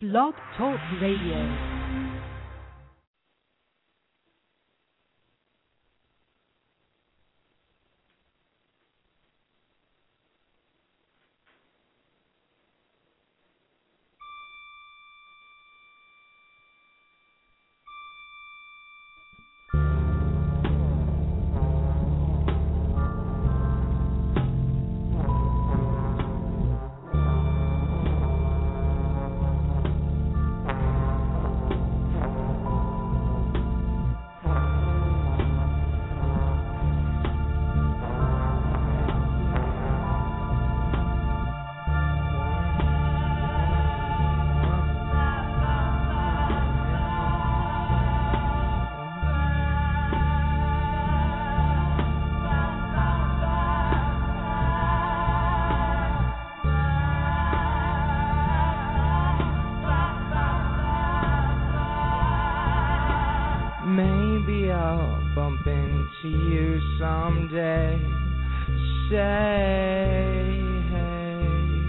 Blog Talk Radio. Maybe I'll bump into you someday. Say, hey,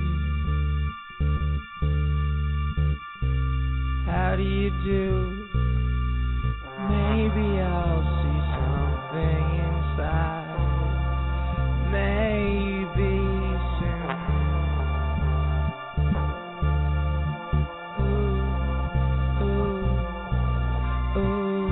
how do you do? Maybe I'll see something inside. Maybe soon. Ooh, ooh, ooh.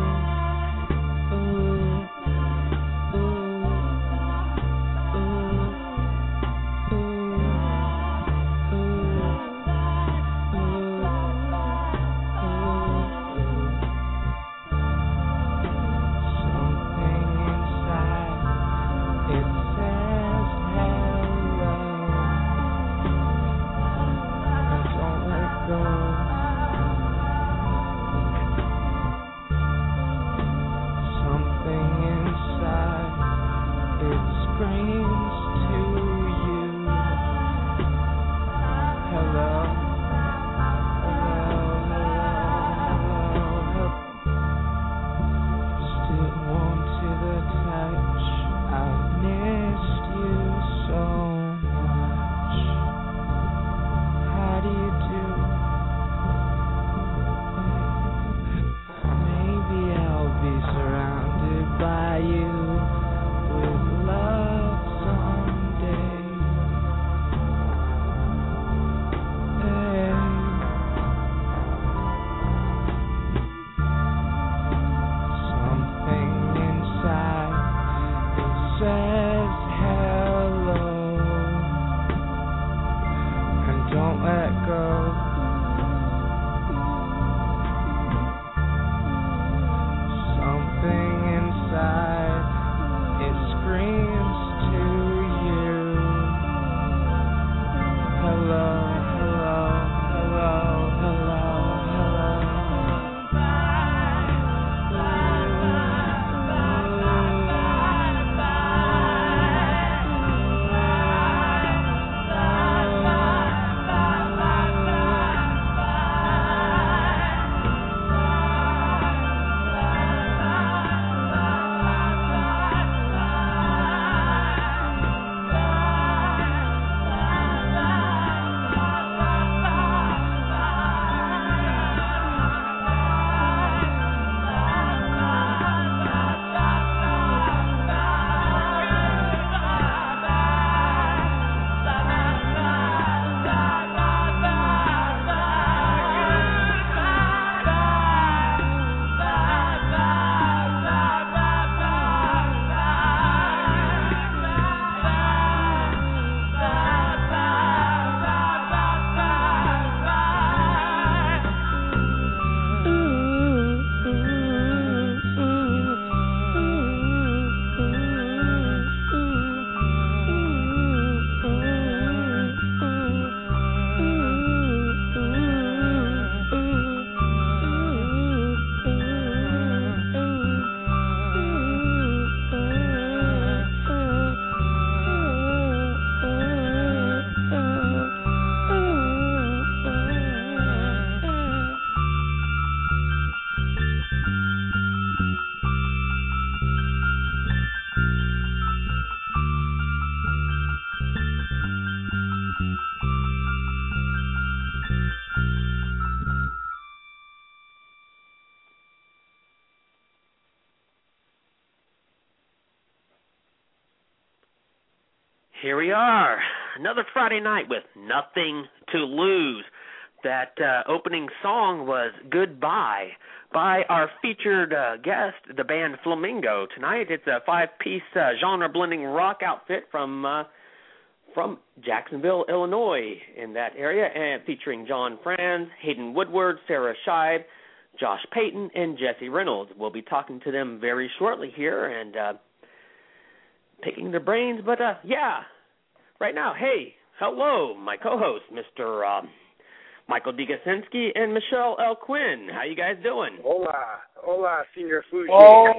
Here we are, another Friday night with Nothing to Lose. That opening song was Goodbye by our featured guest, the band Flamingo. Tonight it's a 5-piece genre-blending rock outfit from Jacksonville, Illinois, in that area, and featuring John Franz, Hayden Woodward, Sarah Scheid, Josh Payton, and Jesse Reynolds. We'll be talking to them very shortly here and picking their brains. But, right now, hey, hello, my co-host, Mr. Michael D. Gasinski and Michelle L. Quinn. How you guys doing? Hola, Senior Fuji. Oh.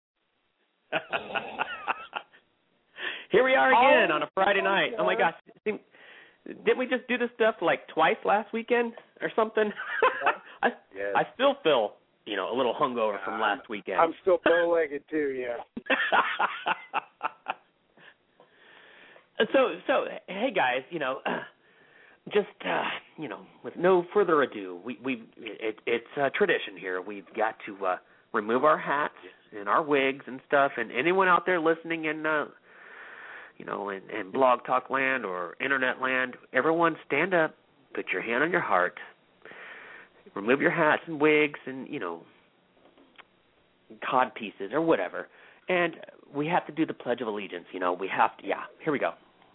Here we are again on a Friday night. Oh, my gosh. Didn't we just do this stuff like twice last weekend or something? I still feel, a little hungover from last weekend. I'm still bow-legged too, yeah. So hey guys, just with no further ado, it's a tradition here. We've got to remove our hats and our wigs and stuff. And anyone out there listening in, in Blog Talk land or Internet land, everyone stand up, put your hand on your heart, remove your hats and wigs and cod pieces or whatever, and we have to do the Pledge of Allegiance. We have to. Yeah, here we go.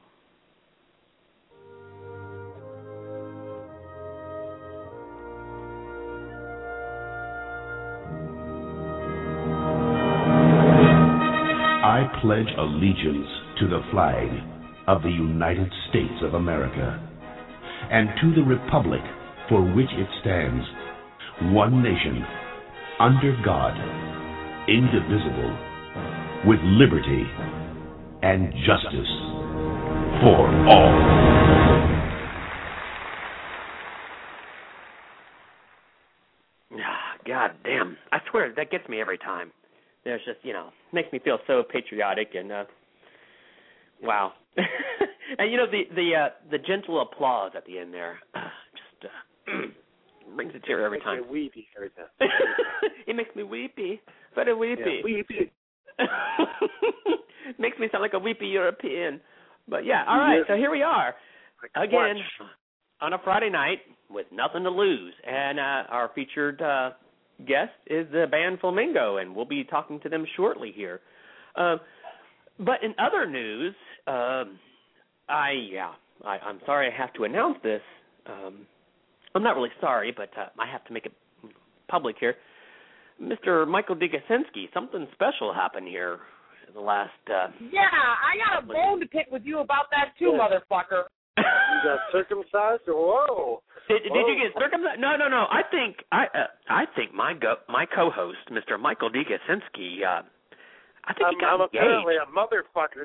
I pledge allegiance to the flag of the United States of America and to the republic for which it stands, one nation, under God, indivisible, with liberty and justice for all. God damn. I swear, that gets me every time. There's just, makes me feel so patriotic and, wow. And, the gentle applause at the end there just brings a tear every time. It makes me weepy every time. It makes me weepy. Very weepy. Yeah, weepy. Makes me sound like a weepy European. But, yeah, all right, so here we are. Again, on a Friday night with Nothing to Lose. And our featured guest is the band Flamingo, and we'll be talking to them shortly here. But in other news, I'm sorry I have to announce this. I'm not really sorry, but I have to make it public here. Mr. Michael D. Gasinski, something special happened here in the last... I got a bone to pick with you about that too, motherfucker. You got circumcised? Whoa. Did you get circumcised? No. I think my co-host, Mr. Michael D. Gasinski, I think he got I'm engaged. apparently a motherfucker.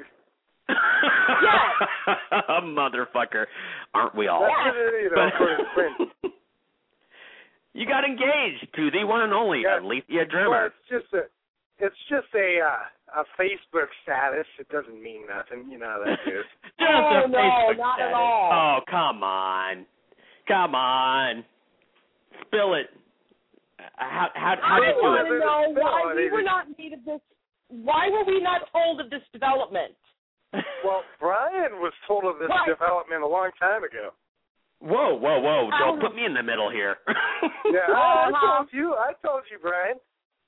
A motherfucker, aren't we all? But, you got engaged to the one and only Alethea Drimmer. Well, it's just a Facebook status. It doesn't mean nothing. You know how that is. No, not status. at all. Oh, come on. Spill it. How did you do it? I want to know why we were not made of this. Why were we not told of this development? Well, Brian was told of this development a long time ago. Whoa. Don't put me in the middle here. Yeah, I told you, Brian.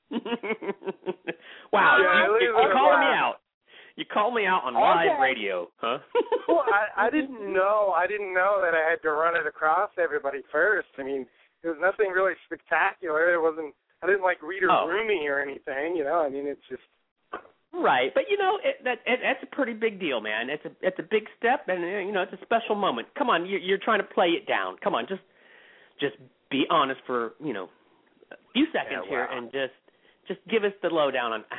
Wow, Yeah, you're calling me out. You called me out on live radio, huh? Well, I didn't know that I had to run it across everybody first. I mean, there was nothing really spectacular. I didn't like read or roomie or anything, I mean, it's just... Right, but that's a pretty big deal, man. It's a big step, and it's a special moment. Come on, you're trying to play it down. Come on, just be honest for a few seconds here, and just give us the lowdown on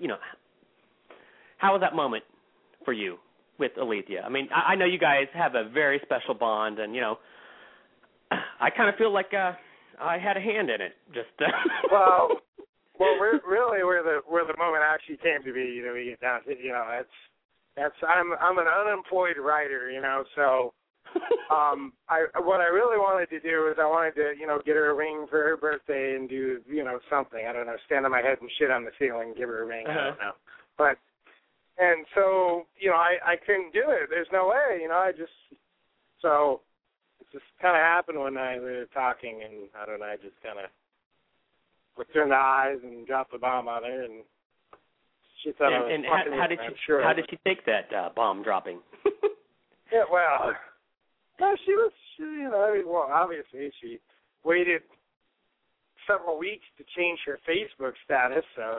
how was that moment for you with Alethea? I mean, I know you guys have a very special bond, and I kind of feel like I had a hand in it. Just Well, we're really where the moment actually came to be. We get down to that's I'm an unemployed writer, so what I really wanted to do is I wanted to get her a ring for her birthday and do something. I don't know, stand on my head and shit on the ceiling, give her a ring. I don't know, but And so, I couldn't do it. There's no way, so it just kind of happened one night. We were talking, and I don't know, I just kind of looked her in the eyes and dropped the bomb on her, and she thought I was fucking her. How did she take that bomb dropping? Yeah, well, no, she was, obviously she waited several weeks to change her Facebook status, so.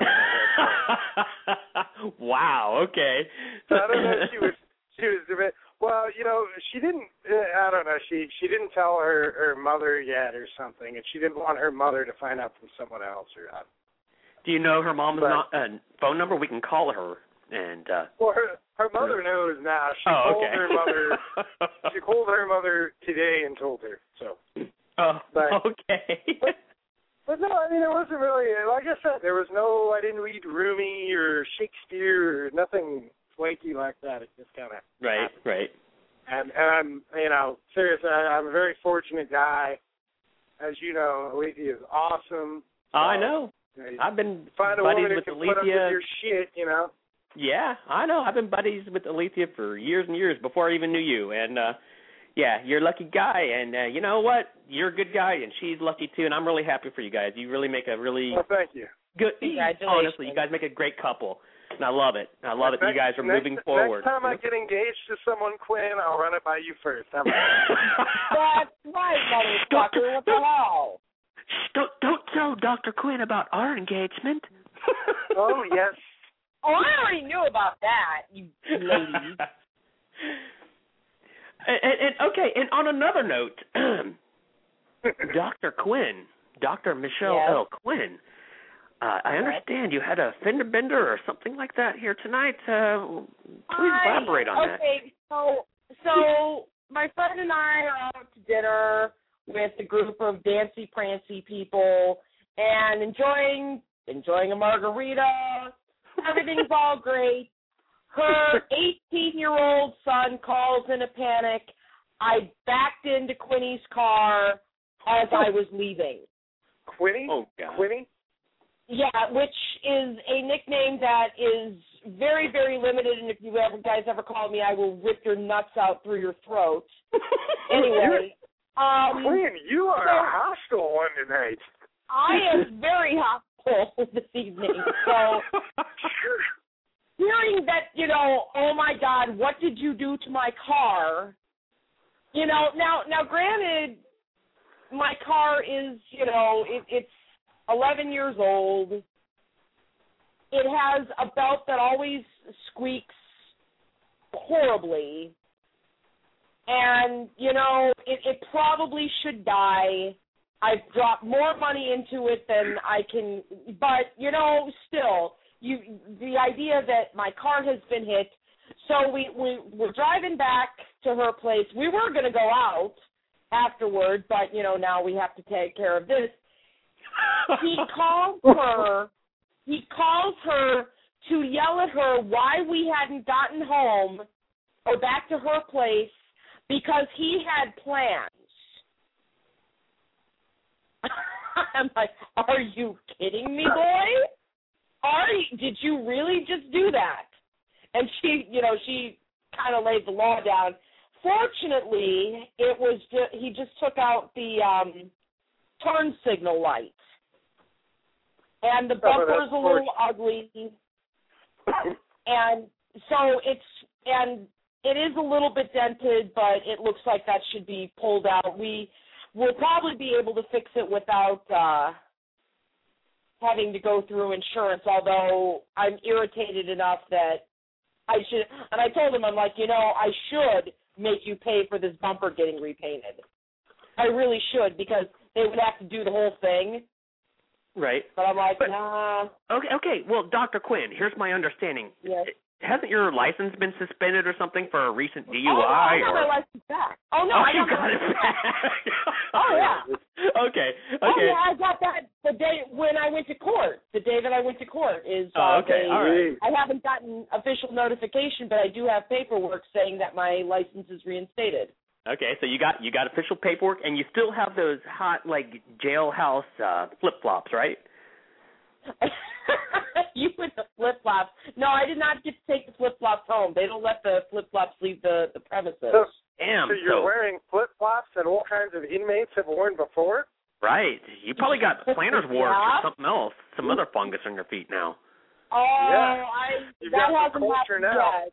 Wow, okay. So I don't know if she was a bit, well, she didn't, I don't know, she didn't tell her mother yet or something, and she didn't want her mother to find out from someone else or not. Do you know her mom's phone number? We can call her. And well, her mother knows now. She called her mother today and told her. So. Okay. But no, I mean, it wasn't really, like I said, I didn't read Rumi or Shakespeare or nothing flaky like that. It just kind of happened. Right. And I'm, seriously, I'm a very fortunate guy. As you know, Alethea is awesome. I know. I've been find a buddies woman with who can Alethea. Put up with your shit, Yeah, I know. I've been buddies with Alethea for years and years before I even knew you. And, yeah, you're a lucky guy. And you know what? You're a good guy, and she's lucky, too. And I'm really happy for you guys. You really make a really thank you. Good. Honestly, you guys make a great couple. And I love it. I love it that you guys are moving forward. Next time I get engaged to someone, Quinn, I'll run it by you first. How about that? That's right, motherfucker. What the hell? Don't tell Dr. Quinn about our engagement. Oh, yes. Oh, I already knew about that, you lady. And on another note, Dr. Quinn, Dr. Michelle L. Quinn, I understand you had a fender bender or something like that here tonight. Please elaborate on that. Okay, so my friend and I are out to dinner with a group of dancy, prancy people and enjoying a margarita. Everything's all great. Her 18-year-old son calls in a panic. I backed into Quinny's car as I was leaving. Quinny? Oh, God. Quinny? Yeah, which is a nickname that is very, very limited, and if you guys ever call me, I will rip your nuts out through your throat. Anyway. Quinn, you are a hostile one tonight. I am very hostile this evening. So, hearing that, oh my God, what did you do to my car? Now granted, my car is, it's 11 years old. It has a belt that always squeaks horribly. And, it probably should die. I've dropped more money into it than I can, but, still, the idea that my car has been hit. So we're driving back to her place. We were going to go out afterward, but, now we have to take care of this. He calls her to yell at her why we hadn't gotten home or back to her place because he had plans. I'm like, are you kidding me, boy? Did you really just do that? And she kind of laid the law down. Fortunately, he just took out the turn signal light. And the bumper's a little ugly. And so it is a little bit dented, but it looks like that should be pulled out. We'll probably be able to fix it without having to go through insurance, although I'm irritated enough that I should. And I told him, I'm like, I should make you pay for this bumper getting repainted. I really should, because they would have to do the whole thing. Right. But I'm like, nah. Okay. Well, Dr. Quinn, here's my understanding. Yes. Hasn't your license been suspended or something for a recent DUI? Oh, no, I got my license back. Oh, no, I got it back. Oh, yeah. Okay. Oh, yeah, I got that the day when I went to court. The day that I went to court is okay. All right. I haven't gotten official notification, but I do have paperwork saying that my license is reinstated. Okay, so you got official paperwork, and you still have those hot, jailhouse flip-flops, right? You with the flip-flops. No, I did not get to take the flip-flops home. They don't let the flip-flops leave the premises. Damn. So you're wearing flip-flops that all kinds of inmates have worn before? Right. You probably got plantar's warts Yeah. or something else, some other fungus on your feet now. Oh, Yeah. You've that got hasn't the culture happened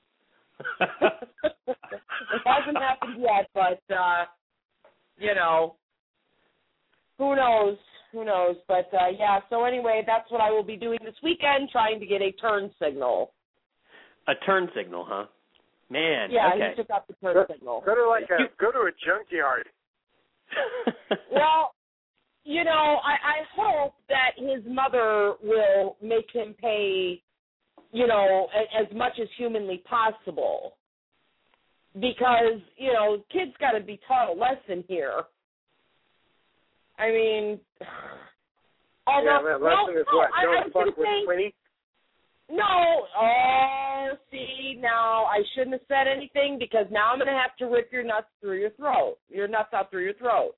yet. It hasn't happened yet, but, who knows? Who knows? But, yeah, so anyway, that's what I will be doing this weekend, trying to get a turn signal. A turn signal, huh? Man, Yeah, okay. he took up the turn signal. Go to a junkyard. Well, I hope that his mother will make him pay, as much as humanly possible. Because, kids got to be taught a lesson here. I mean, although, that lesson is what? Don't fuck with Quinny? No. Oh, see, now I shouldn't have said anything because now I'm going to have to rip your nuts through your throat. Your nuts out through your throat.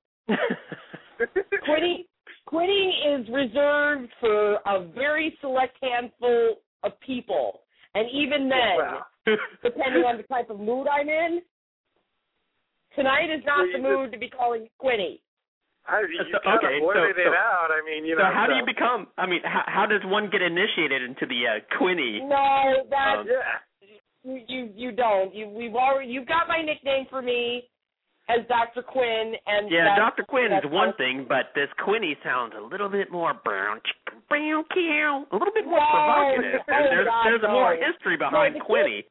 Quitting is reserved for a very select handful of people. And even then, depending on the type of mood I'm in, tonight is not the mood to be calling Quinny. You kind of blurted it out. I mean, So how do you become, how does one get initiated into the Quinny? No, that's, you don't. You've got my nickname for me as Dr. Quinn. And yeah, Dr. Quinn is one thing, but this Quinny sounds a little bit more brown, a little bit more provocative. There's more history behind Quinny.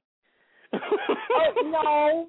No.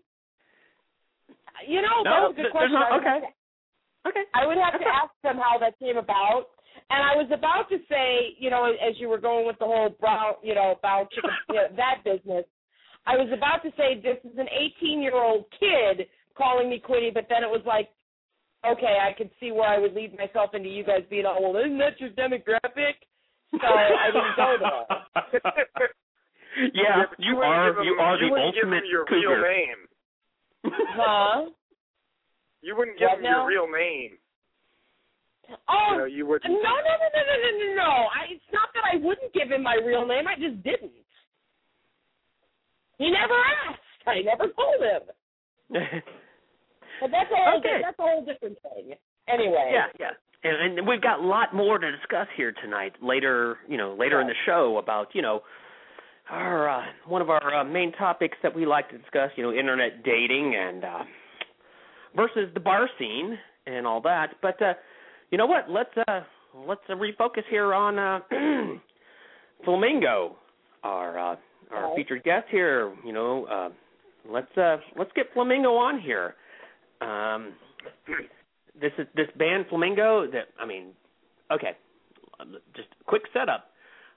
That was a good question. Okay. I would have to ask them how that came about. And I was about to say, as you were going with the whole brown, brown chicken, that business, I was about to say this is an 18-year-old kid calling me Quinny, but then it was like, okay, I could see where I would lead myself into you guys being all, well, isn't that your demographic? So I didn't go there. Yeah, you are the ultimate your cougar. Real name. Huh? You wouldn't give him your real name. Oh, you wouldn't. No. It's not that I wouldn't give him my real name. I just didn't. He never asked. I never told him. But that's a whole different thing. Anyway. Yeah. And we've got a lot more to discuss here tonight. Later in the show about our one of our main topics that we like to discuss. Internet dating and versus the bar scene and all that. But you know what? Let's refocus here on Flamingo, our featured guest here. Let's get Flamingo on here. This band Flamingo. Just a quick setup.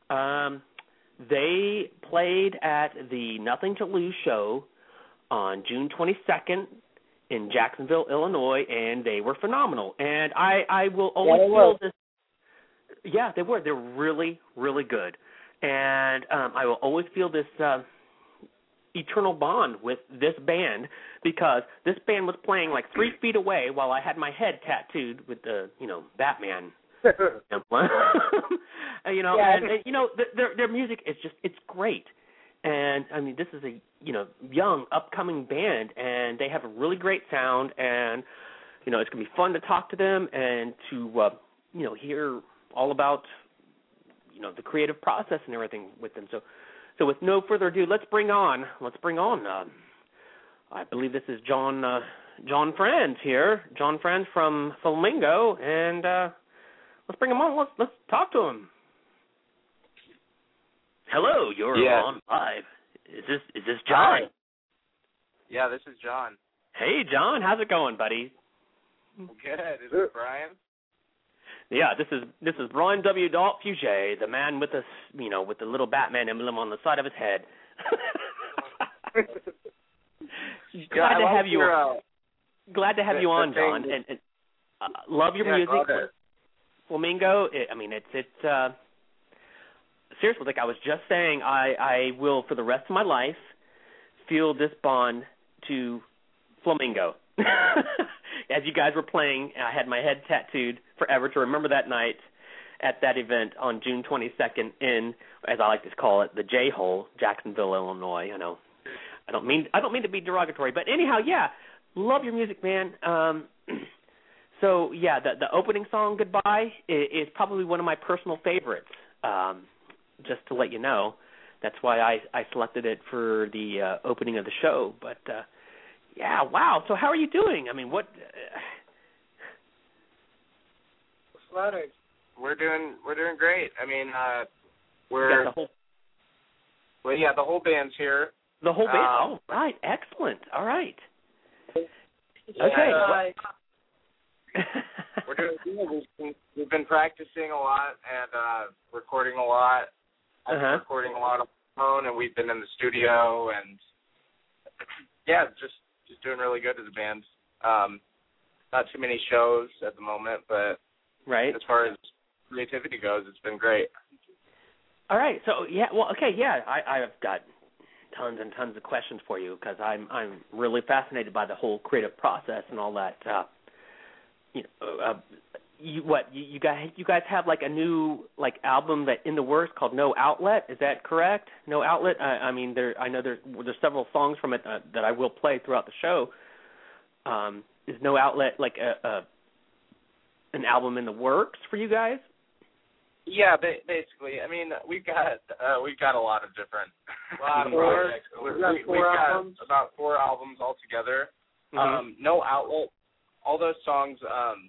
They played at the Nothing to Lose show on June 22nd in Jacksonville, Illinois, and they were phenomenal. And I will always feel this. Yeah, they were. They're really, really good. And I will always feel this eternal bond with this band because this band was playing like 3 feet away while I had my head tattooed with the, Batman. Their music is it's great. And this is a young upcoming band, and they have a really great sound, and it's gonna be fun to talk to them and to hear all about the creative process and everything with them. So with no further ado, let's bring on. I believe this is John Franz here. John Franz from Flamingo, and let's bring him on. Let's talk to him. Hello, you're on live. Is this John? Hi. Yeah, this is John. Hey, John, how's it going, buddy? Good. Is this Brian? Yeah, this is Brian W. Fugé, the man with with the little Batman emblem on the side of his head. Glad to have you on, John, and love your music. Flamingo. It's seriously, like I was just saying, I will for the rest of my life feel this bond to Flamingo. As you guys were playing, I had my head tattooed forever to remember that night. at that event on June 22nd in, as I like to call it, the J-Hole, Jacksonville, Illinois. I know. I don't mean to be derogatory, but anyhow, yeah, love your music, man. So yeah, the opening song, "Goodbye," is probably one of my personal favorites. Just to let you know, that's why I selected it for the opening of the show. But yeah, wow. So how are you doing? I mean, what? We're doing great. I mean, the whole band's here. The whole band. Oh, right. Excellent. All right. Okay. We're doing good. We've been practicing a lot and recording a lot. I've been recording a lot on the phone, and we've been in the studio, and yeah, just doing really good as a band. Not too many shows at the moment, but right. As far as creativity goes, it's been great. All right. So yeah. Well. Okay. Yeah. I've got tons and tons of questions for you because I'm really fascinated by the whole creative process and all that. You guys have like a new like album that in the works called No Outlet. Is that correct? No Outlet. I mean, I know there's several songs from it that I will play throughout the show. Is No Outlet like an album in the works for you guys? Yeah, basically. I mean, we've got a lot of different projects. We've got about 4 albums altogether. Mm-hmm. No Outlet. All those songs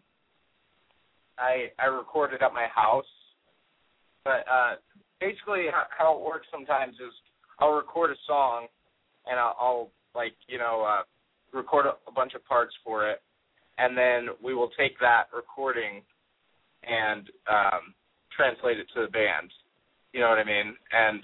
I recorded at my house. But basically how it works sometimes is I'll record a song and I'll record a bunch of parts for it, and then we will take that recording and translate it to the band. You know what I mean? And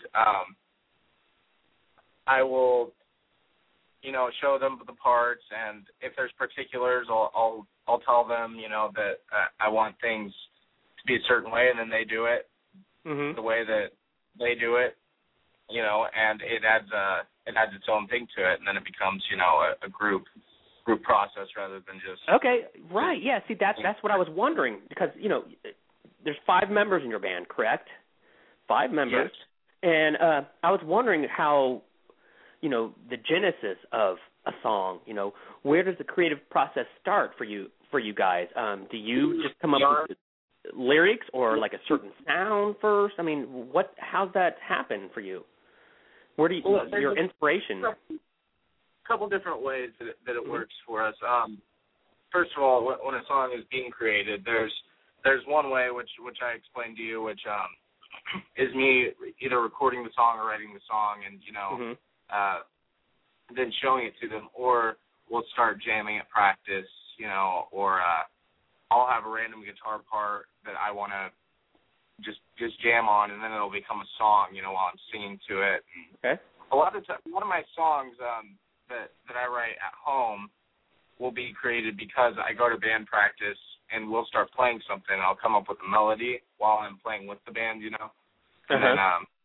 I will show them the parts, and if there's particulars, I'll tell them, that I want things to be a certain way, and then they do it the way that they do it, and it adds its own thing to it, and then it becomes, a group process rather than just. Okay, right, yeah. See, that's what I was wondering because there's 5 members in your band, correct? 5 members, yes. And I was wondering how. The genesis of a song, where does the creative process start for you guys? Do you just come up with lyrics or like a certain sound first? I mean, how's that happen for you? Where do your inspiration? A couple different ways that it works for us. First of all, when a song is being created, there's one way which I explained to you, which is me either recording the song or writing the song, and then showing it to them, or we'll start jamming at practice, or I'll have a random guitar part that I want to just jam on, and then it'll become a song, while I'm singing to it. Okay. A lot of my songs that I write at home will be created because I go to band practice and we'll start playing something. I'll come up with a melody while I'm playing with the band, and then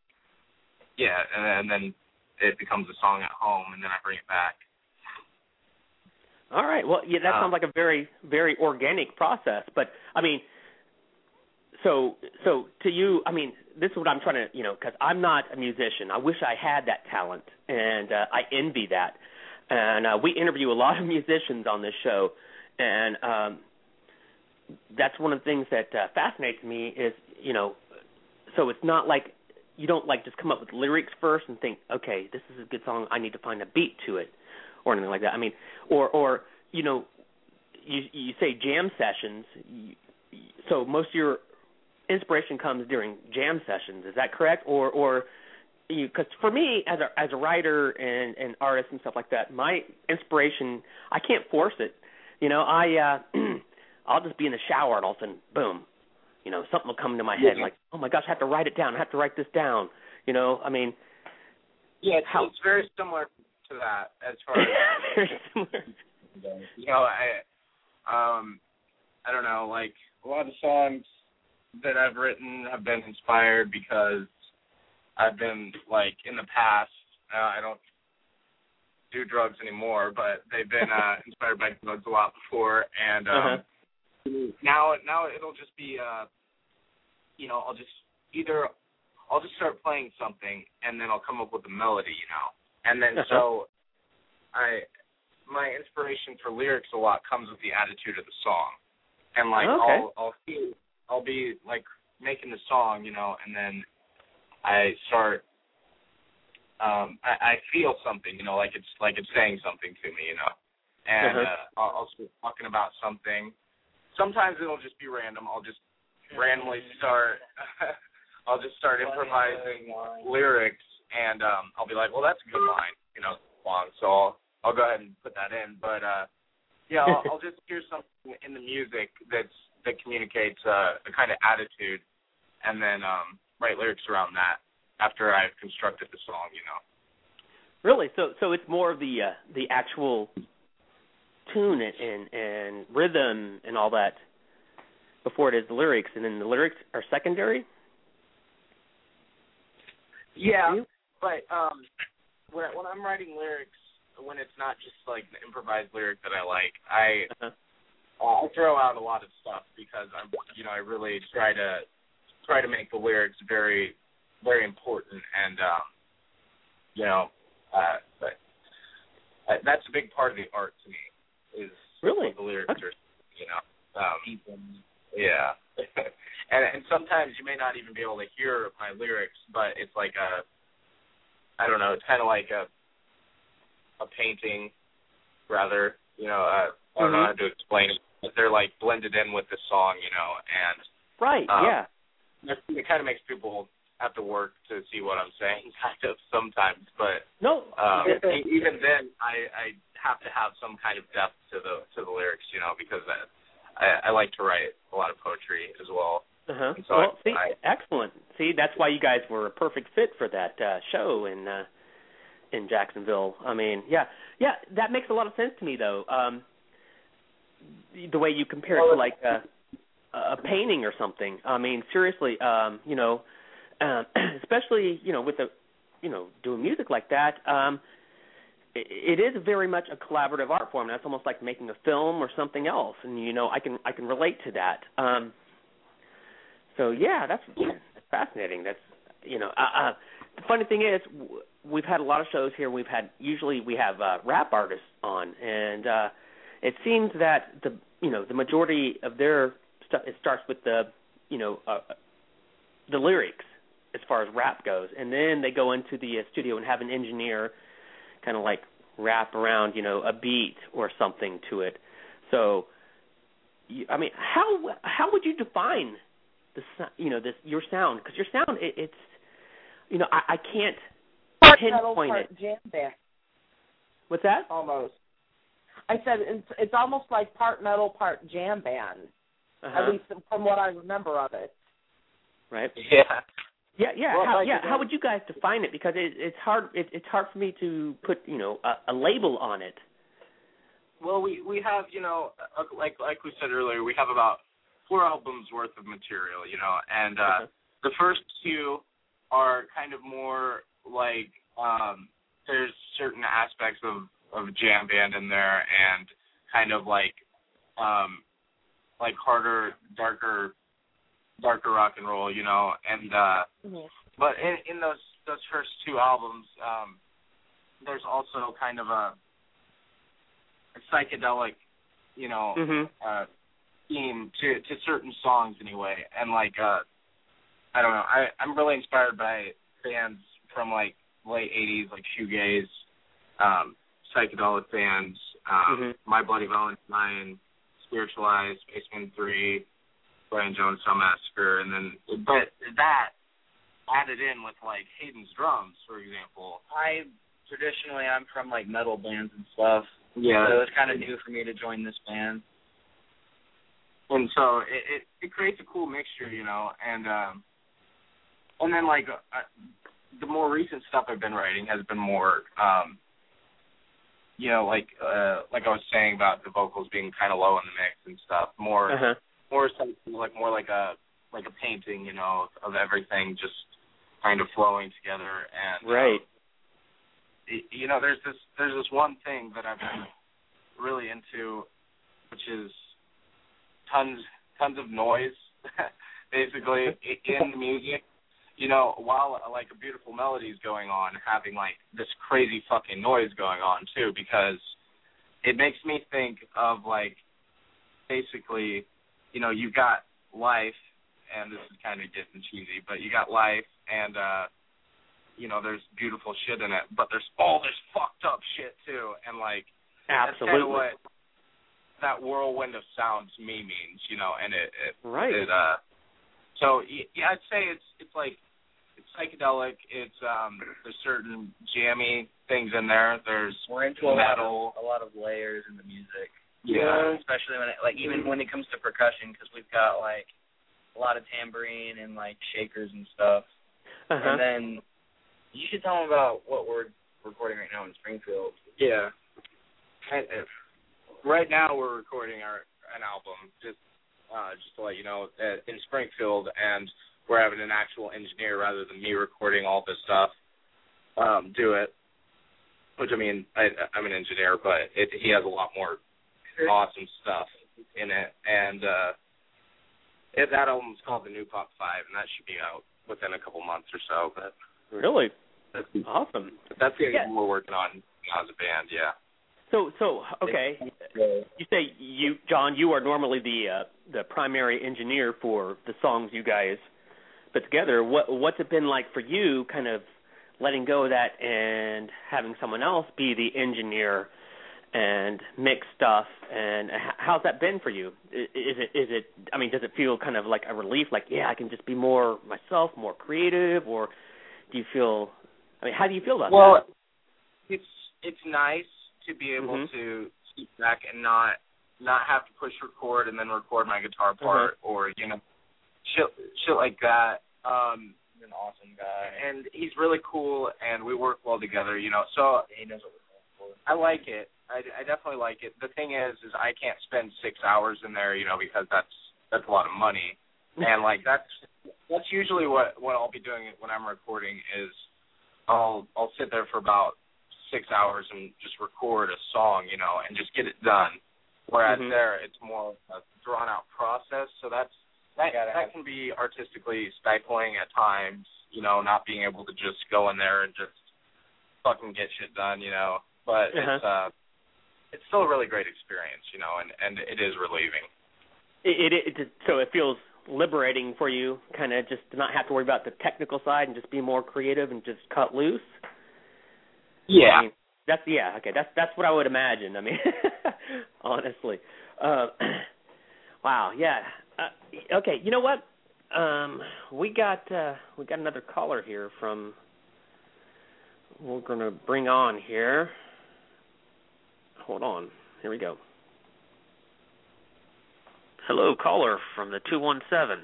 and then it becomes a song at home, and then I bring it back. All right. Well, yeah, that sounds like a very, very organic process. But I mean, so to you, I mean, this is what I'm trying to, because I'm not a musician. I wish I had that talent, and I envy that. And we interview a lot of musicians on this show, and that's one of the things that fascinates me is, so it's not like you don't like just come up with lyrics first and think, okay, this is a good song, I need to find a beat to it, or anything like that. I mean, or you say jam sessions, so most of your inspiration comes during jam sessions. Is that correct? Or because for me, as a writer and artist and stuff like that, my inspiration, I can't force it. I'll just be in the shower and all of a sudden, boom, something will come into my head like, oh my gosh, I have to write it down. I have to write this down. I mean. Yeah, it's very similar to that as far as. Very similar. I don't know, like a lot of songs that I've written have been inspired because I've been, like, in the past, I don't do drugs anymore, but they've been inspired by drugs a lot before, and now it'll just be I'll just start playing something, and then I'll come up with a melody, and then so my inspiration for lyrics a lot comes with the attitude of the song, and like I'll be like making the song, and then I start I feel something, like it's saying something to me, and I'll start talking about something. Sometimes it'll just be random. I'll just randomly start. I'll just start improvising lyrics, and I'll be like, well, that's a good line, song. So I'll go ahead and put that in. But I'll just hear something in the music that communicates a kind of attitude, and then write lyrics around that after I've constructed the song. Really? So it's more of the actual tune and rhythm and all that before it is the lyrics, and then the lyrics are secondary? Yeah, but when I'm writing lyrics, when it's not just like an improvised lyric that I like, I throw out a lot of stuff because I really try to make the lyrics very, very important, and but that's a big part of the art to me. Is really what the lyrics are, yeah. And sometimes you may not even be able to hear my lyrics, but it's like I don't know, it's kind of like a painting, rather, I don't know how to explain it, but they're like blended in with the song, and right, yeah. It kind of makes people have to work to see what I'm saying, kind of sometimes, but no, even then, I have to have some kind of depth to the lyrics, because I like to write a lot of poetry as well. So excellent. See, that's why you guys were a perfect fit for that show in Jacksonville. I mean, yeah, that makes a lot of sense to me, though. The way you compare it to like a painting or something. I mean, seriously, especially with the doing music like that. It is very much a collaborative art form. That's almost like making a film or something else, and I can relate to that. So yeah, that's fascinating. That's the funny thing is we've had a lot of shows here. Usually we have rap artists on, and it seems that the majority of their stuff, it starts with the lyrics as far as rap goes, and then they go into the studio and have an engineer kind of like wrap around, a beat or something to it. So, I mean, how would you define your sound? Because your sound, it's, I can't pinpoint it. Jam band. What's that? Almost. I said it's almost like part metal, part jam band. At least from what I remember of it. Right. Yeah. Yeah. Well, how would you guys define it? Because it's hard. It's hard for me to put a label on it. Well, we have like we said earlier, we have about 4 albums worth of material, and the first 2 are kind of more like there's certain aspects of jam band in there, and kind of like harder, darker rock and roll, and but in those first 2 albums, there's also kind of a psychedelic, theme to certain songs anyway, and like I don't know, I'm really inspired by bands from like late 80s, like shoegaze, psychedelic bands, My Bloody Valentine, Spiritualized, Spaceman 3, Brian Jones, Sound Massacre, and then, but that added in with like Hayden's drums, for example. I'm from like metal bands and stuff. Yeah. So it was kind of new for me to join this band. And so it creates a cool mixture, and then like the more recent stuff I've been writing has been more, like I was saying about the vocals being kind of low in the mix and stuff, more like a painting, of everything just kind of flowing together, and right. There's this one thing that I've been really into, which is tons of noise basically in the music, you know, while like a beautiful melody is going on, having like this crazy fucking noise going on too, because it makes me think of like basically, you know, you've got life, and this is kind of getting cheesy, but you got life, and you know, there's beautiful shit in it, but there's all this fucked up shit too, and like absolutely, that's kind of what that whirlwind of sound to me means, you know, and it right. So yeah, I'd say it's like it's psychedelic. It's there's certain jammy things in there. There's we're into metal, a lot of layers in the music. Yeah, especially when even when it comes to percussion, because we've got like a lot of tambourine and like shakers and stuff. And then you should tell them about what we're recording right now in Springfield. Yeah. Right now we're recording an album, just to let you know, in Springfield, and we're having an actual engineer rather than me recording all this stuff do it. Which, I mean, I'm an engineer, but he has a lot more awesome stuff in it. And that album's called The New Pop 5, and that should be out within a couple months or so. But really? Awesome. That's the thing we're working on as a band, yeah. So okay. You say John, you are normally the primary engineer for the songs you guys put together. What's it been like for you, kind of letting go of that and having someone else be the engineer and mix stuff? And how's that been for you? Is it? I mean, does it feel kind of like a relief? Like, yeah, I can just be more myself, more creative, or do you feel? I mean, how do you feel about that? Well, it's nice to be able to sit back and not have to push record and then record my guitar part or, you know, shit like that. He's an awesome guy. And he's really cool, and we work well together, you know. So he knows what we're going for. I like it. I definitely like it. The thing is I can't spend 6 hours in there, you know, because that's a lot of money. And, like, that's usually what I'll be doing when I'm recording is I'll sit there for about 6 hours and just record a song, you know, and just get it done. Whereas there, it's more of a drawn-out process. So that can be artistically stifling at times, you know, not being able to just go in there and just fucking get shit done, you know. But it's still a really great experience, you know, and it is relieving. So it feels liberating for you, kind of just to not have to worry about the technical side and just be more creative and just cut loose. Yeah. I mean, that's what I would imagine. I mean, honestly. Wow, yeah. Okay, you know what? We got another caller here from. We're going to bring on here. Hold on. Here we go. Hello, caller from the 217.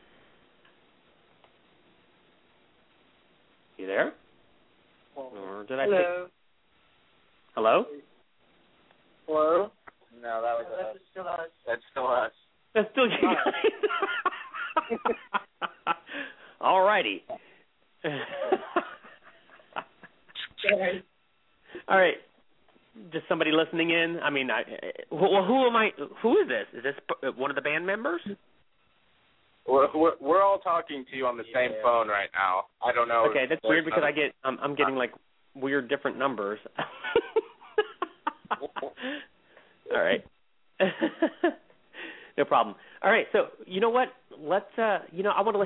You there? Or did I Hello. Hello? Hello? No, that was us. That's still us. That's still us. That's still you guys. All righty. All right. Just somebody listening in? I mean, who am I? Who is this? Is this one of the band members? We're all talking to you on the same phone right now. I don't know. Okay, that's weird because I'm getting like weird different numbers. All right. No problem. All right, so you know what? Let's I want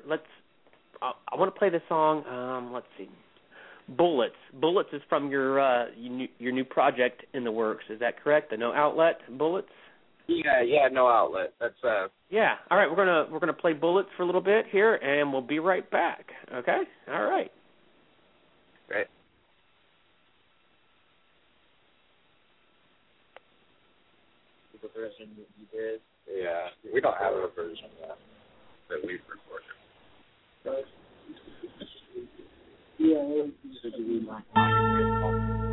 to play this song. Let's see. Bullets. Bullets is from your new project in the works. Is that correct? The No Outlet Bullets? Yeah, No Outlet. That's Yeah. All right, we're gonna play Bullets for a little bit here, and we'll be right back. Okay. All right. Great. The version you did. Yeah, we don't have a version yet that we've recorded. Yeah. So do we want to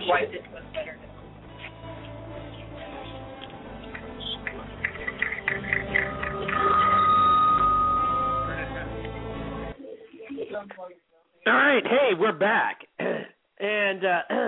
wife is much better now. All right, hey, we're back, and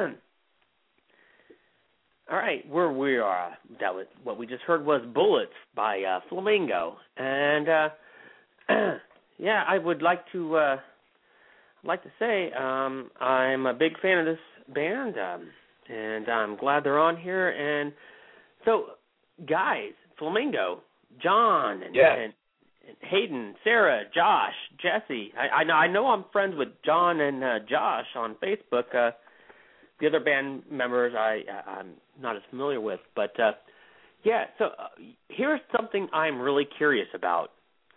all right, where we are. That was what we just heard was "Bullets" by Flamingo, and yeah, I would like to say I'm a big fan of this band, and I'm glad they're on here. And so, guys, Flamingo, John, and Hayden, Sarah, Josh, Jesse. I know I'm friends with John and Josh on Facebook. The other band members I'm not as familiar with, but yeah. So here's something I'm really curious about.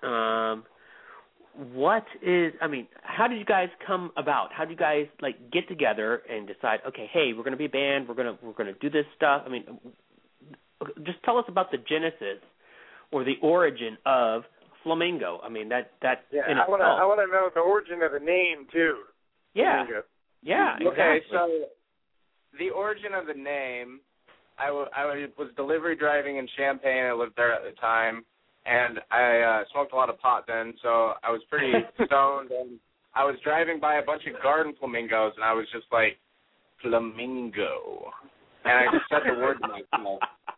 How did you guys come about? How did you guys get together and decide? Okay, hey, we're going to be a band. We're gonna do this stuff. I mean, just tell us about the genesis or the origin of Flamingo. I mean, that. Yeah, I want to know the origin of the name too. Yeah. Flamingo. Yeah. Exactly. Okay, so the origin of the name, I was delivery driving in Champaign. I lived there at the time, and I smoked a lot of pot then, so I was pretty stoned. And I was driving by a bunch of garden flamingos, and I was just like, flamingo, and I just said the word to myself.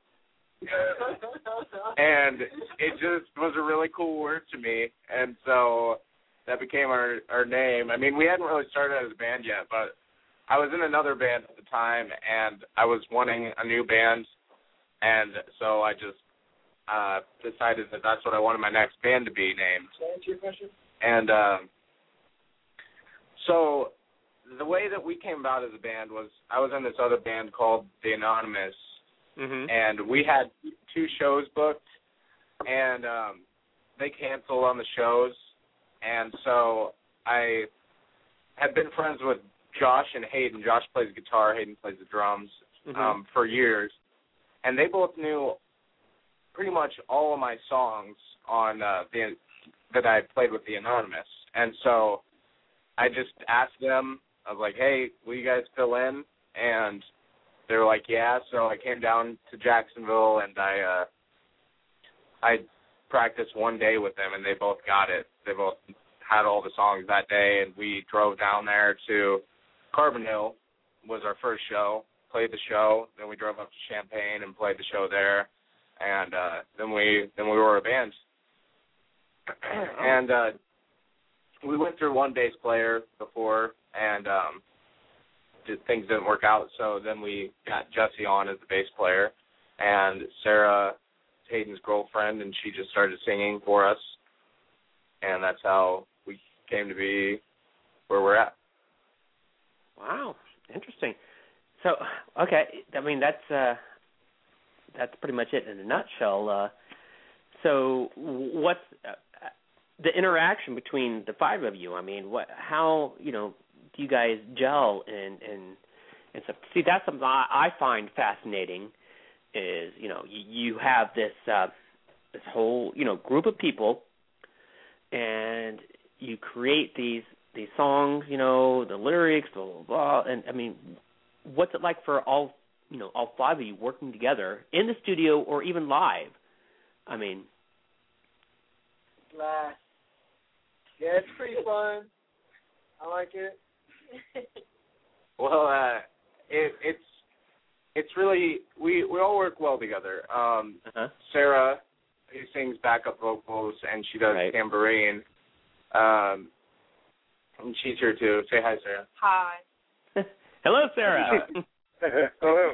And it just was a really cool word to me, and so that became our name. I mean, we hadn't really started as a band yet, but I was in another band at the time, and I was wanting a new band, and so I just decided that that's what I wanted my next band to be named. Can I answer your question? And so the way that we came about as a band was I was in this other band called The Anonymous, and we had 2 shows booked, and they canceled on the shows, and so I had been friends with Josh and Hayden. Josh plays guitar, Hayden plays the drums, for years, and they both knew pretty much all of my songs on that I played with The Anonymous, and so I just asked them, I was like, hey, will you guys fill in? And they were like, yeah. So I came down to Jacksonville, and I practiced one day with them, and they both got it. They both had all the songs that day, and we drove down there to Carbon Hill, was our first show, played the show, then we drove up to Champaign and played the show there, and then we were a band. And we went through one bass player before, and things didn't work out, so then we got Jesse on as the bass player, and Sarah, Hayden's girlfriend, and she just started singing for us, and that's how we came to be where we're at. Wow, interesting. So, okay, I mean that's pretty much it in a nutshell. So, what's the interaction between the 5 of you? I mean, how do you guys gel and stuff? See, that's something I find fascinating. Is you have this whole group of people, and you create these songs, the lyrics, blah blah blah, and I mean, what's it like for all 5 of you working together in the studio or even live? I mean, yeah, it's pretty fun. I like it. Well, it's really we all work well together. Sarah, who sings backup vocals, and she does tambourine. And she's here too. Say hi, Sarah. Hi. Hello, Sarah. Hello.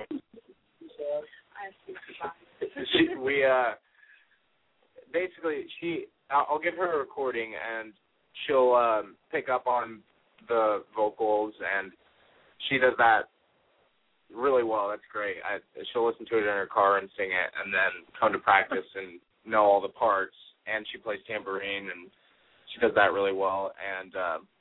I'll give her a recording, and she'll pick up on the vocals, and she does that really well. That's great. She'll listen to it in her car and sing it, and then come to practice and know all the parts. And she plays tambourine, and she does that really well. And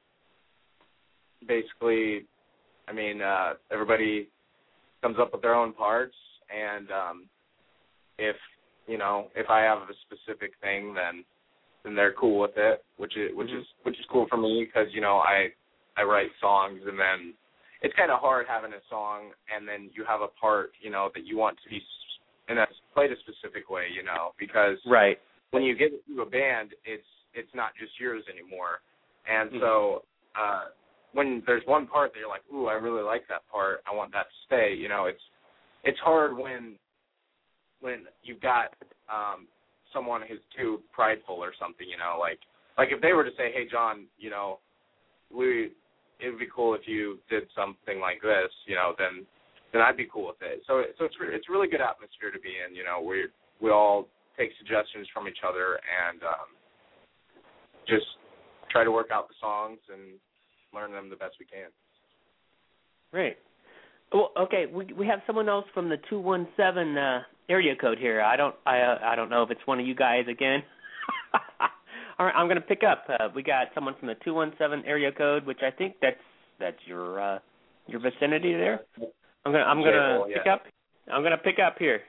basically, I mean, everybody comes up with their own parts, and if I have a specific thing, then they're cool with it, which is cool for me, because I write songs, and then it's kind of hard having a song and then you have a part, you know, that you want to be played a specific way, you know, because when you get into a band, it's not just yours anymore. And so when there's one part that you're like, ooh, I really like that part, I want that to stay, you know, it's hard when you've got someone who's too prideful or something, you know, like if they were to say, hey, John, you know, it would be cool if you did something like this, you know, then I'd be cool with it. So it's a really good atmosphere to be in, you know, we all take suggestions from each other and just try to work out the songs and learn them the best we can. Right. Well, okay, we have someone else from the 217 area code here. I don't know if it's one of you guys again. All right, I'm going to pick up. We got someone from the 217 area code, which I think that's your vicinity there. I'm going to pick up. I'm going to pick up here.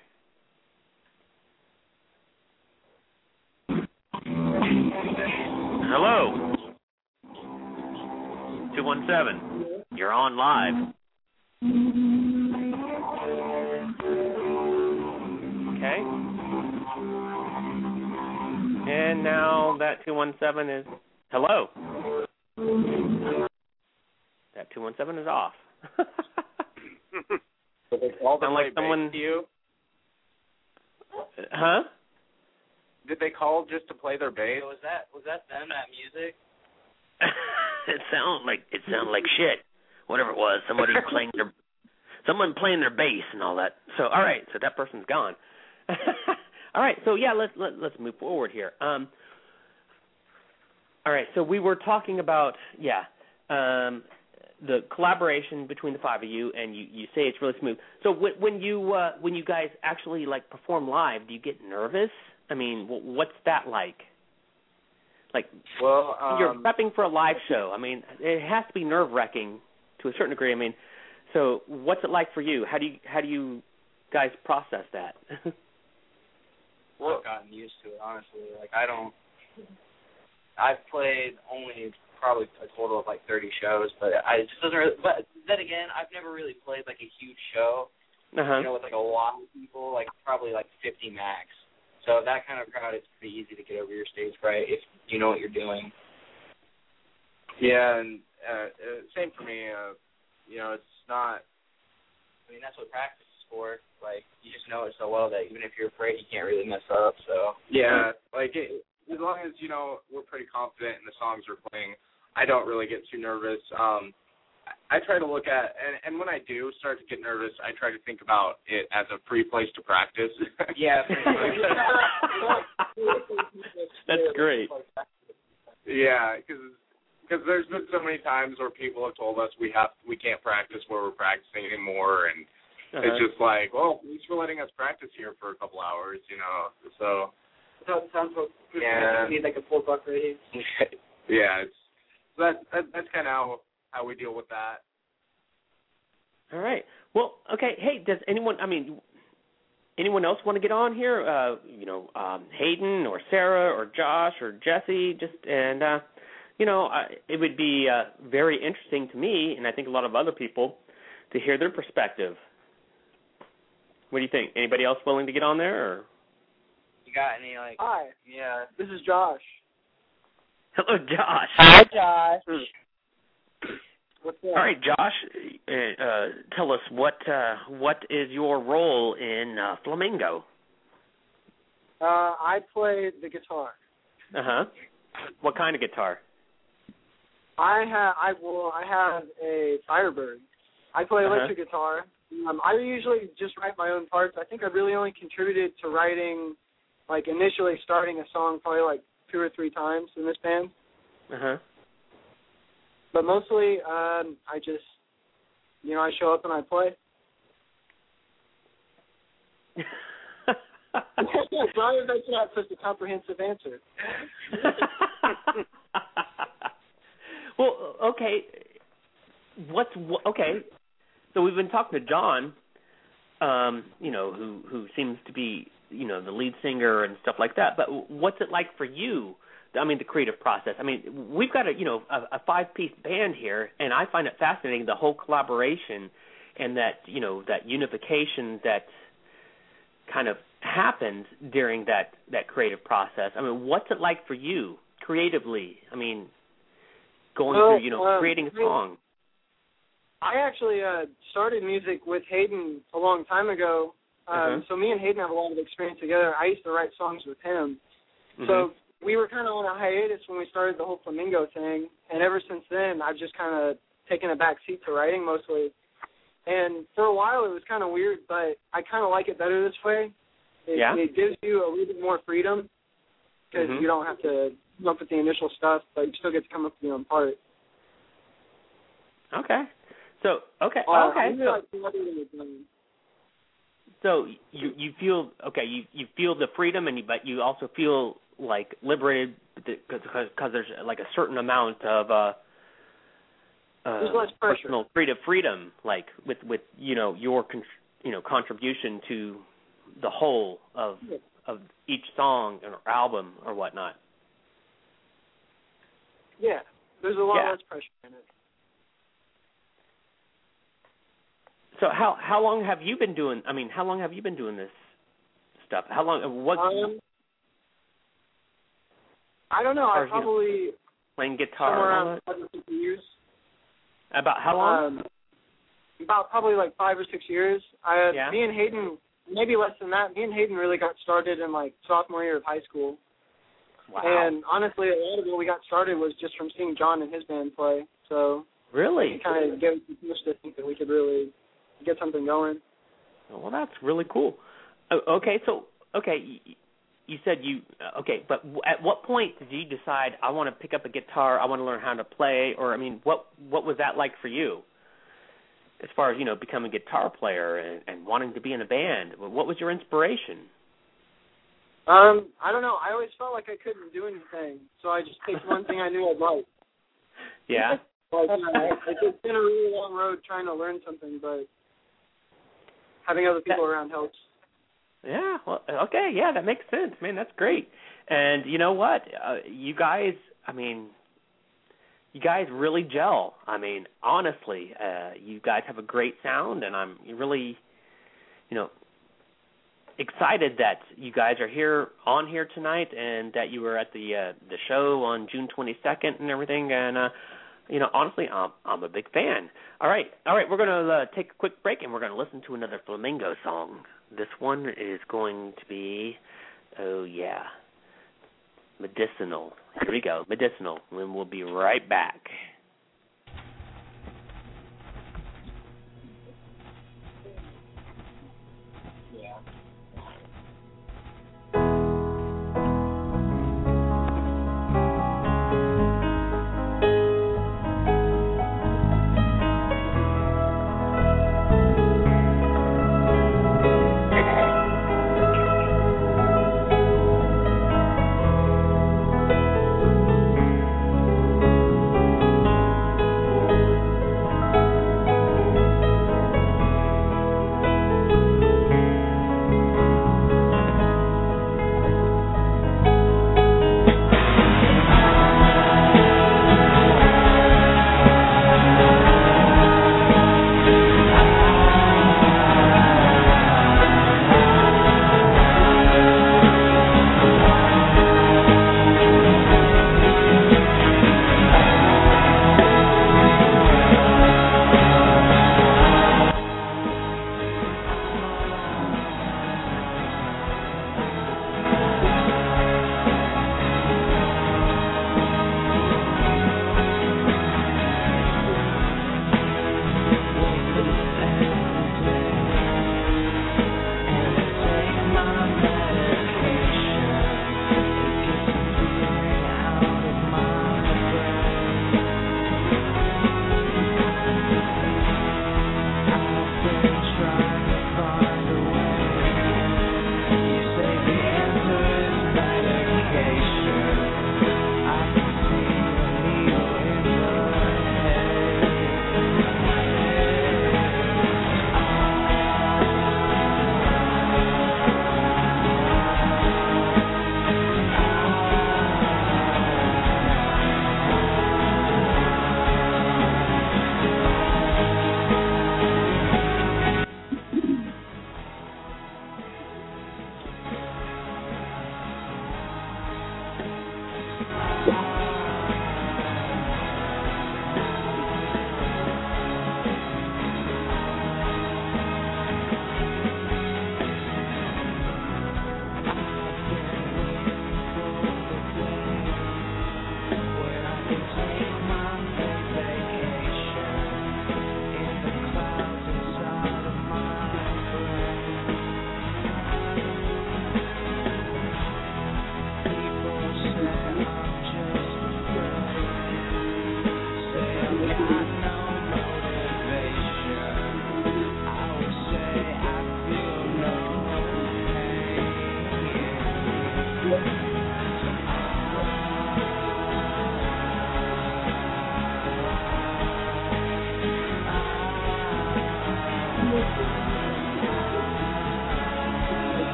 Hello. 217. You're on live. Okay. And now that 217 is hello. That 217 is off. Did they call to sound like someone to you? Huh? Did they call just to play their bass? Was that them, that music? It sounded like shit. Whatever it was, someone playing their bass and all that. So all right, so that person's gone. All right, so yeah, let's move forward here. All right, so we were talking about the collaboration between the five of you, and you say it's really smooth. So when you guys actually like perform live, do you get nervous? I mean, what's that like? Like, well, you're prepping for a live show. I mean, it has to be nerve-wracking to a certain degree. I mean, so what's it like for you? How do you guys process that? Well, I've gotten used to it, honestly. Like, I've played only probably a total of like 30 shows, but it just doesn't really, but then again, I've never really played like a huge show, you know, with like a lot of people, like probably like 50 max. So that kind of crowd, it's pretty easy to get over your stage fright if you know what you're doing. Yeah, and same for me. You know, it's not. I mean, that's what practice is for. Like, you just know it so well that even if you're afraid, you can't really mess up. So yeah, like as long as you know we're pretty confident in the songs we're playing, I don't really get too nervous. I try to look at, and when I do start to get nervous, I try to think about it as a free place to practice. Yeah. That's great. Yeah, because there's been so many times where people have told us we can't practice where we're practicing anymore, and it's just like, well, thanks for letting us practice here for a couple hours, you know. So it sounds like need like a full buck rating. Yeah, that's kind of how we deal with that. All right. Well, okay. Hey, does anyone else want to get on here? Hayden or Sarah or Josh or Jesse, it would be very interesting to me, and I think a lot of other people, to hear their perspective. What do you think? Anybody else willing to get on there? Or? You got any, like... Hi. Yeah. This is Josh. Hello, Josh. Hi, Josh. What's up? All right, Josh, tell us what is your role in Flamingo? I play the guitar. What kind of guitar? I have a Firebird. I play electric guitar. I usually just write my own parts. I think I really only contributed to writing, like initially starting a song probably like 2 or 3 times in this band. But mostly, I just, I show up and I play. Brian, that's not such a comprehensive answer. Well, okay. Okay. So we've been talking to John, who seems to be, the lead singer and stuff like that. But what's it like for you the creative process. I mean, we've got a 5-piece band here, and I find it fascinating, the whole collaboration and that unification that kind of happens during that creative process. I mean, what's it like for you creatively? I mean, going through, creating a song. I actually started music with Hayden a long time ago. So me and Hayden have a lot of experience together. I used to write songs with him. Mm-hmm. So we were kind of on a hiatus when we started the whole Flamingo thing, and ever since then I've just kind of taken a back seat to writing mostly. And for a while it was kind of weird, but I kind of like it better this way. It gives you a little bit more freedom because you don't have to come up with the initial stuff, but you still get to come up with your own part. Okay. So So you feel you feel the freedom, but you also feel like liberated because there's like a certain amount of there's less personal creative freedom, like with your contribution to the whole of each song or album or whatnot. Yeah, there's a lot less pressure in it. So how long have you been doing? I mean, how long have you been doing this stuff? How long? What? I don't know. I probably playing guitar. Somewhere around 5 or 6 years. About how long? About probably like 5 or 6 years. Me and Hayden, maybe less than that. Me and Hayden really got started in like sophomore year of high school. Wow. And honestly, a lot of what we got started was just from seeing John and his band play. So really, it kind of gave us the push to think that we could really get something going. Well, that's really cool. Okay, so you said but at what point did you decide I want to pick up a guitar, I want to learn how to play, or I mean, what was that like for you, as far as becoming a guitar player and wanting to be in a band? What was your inspiration? I don't know. I always felt like I couldn't do anything, so I just picked one thing I knew I'd like. Yeah. It's been a really long road trying to learn something, but having other people around helps. Yeah, well, okay, yeah, that makes sense, man. That's great. And you know what? You guys really gel. I mean, honestly, you guys have a great sound, and I'm really, excited that you guys are on here tonight, and that you were at the show on June 22nd and everything. And honestly, I'm a big fan. All right, we're going to take a quick break, and we're going to listen to another Flamingo song. This one is going to be, Medicinal. Here we go, Medicinal, and we'll be right back.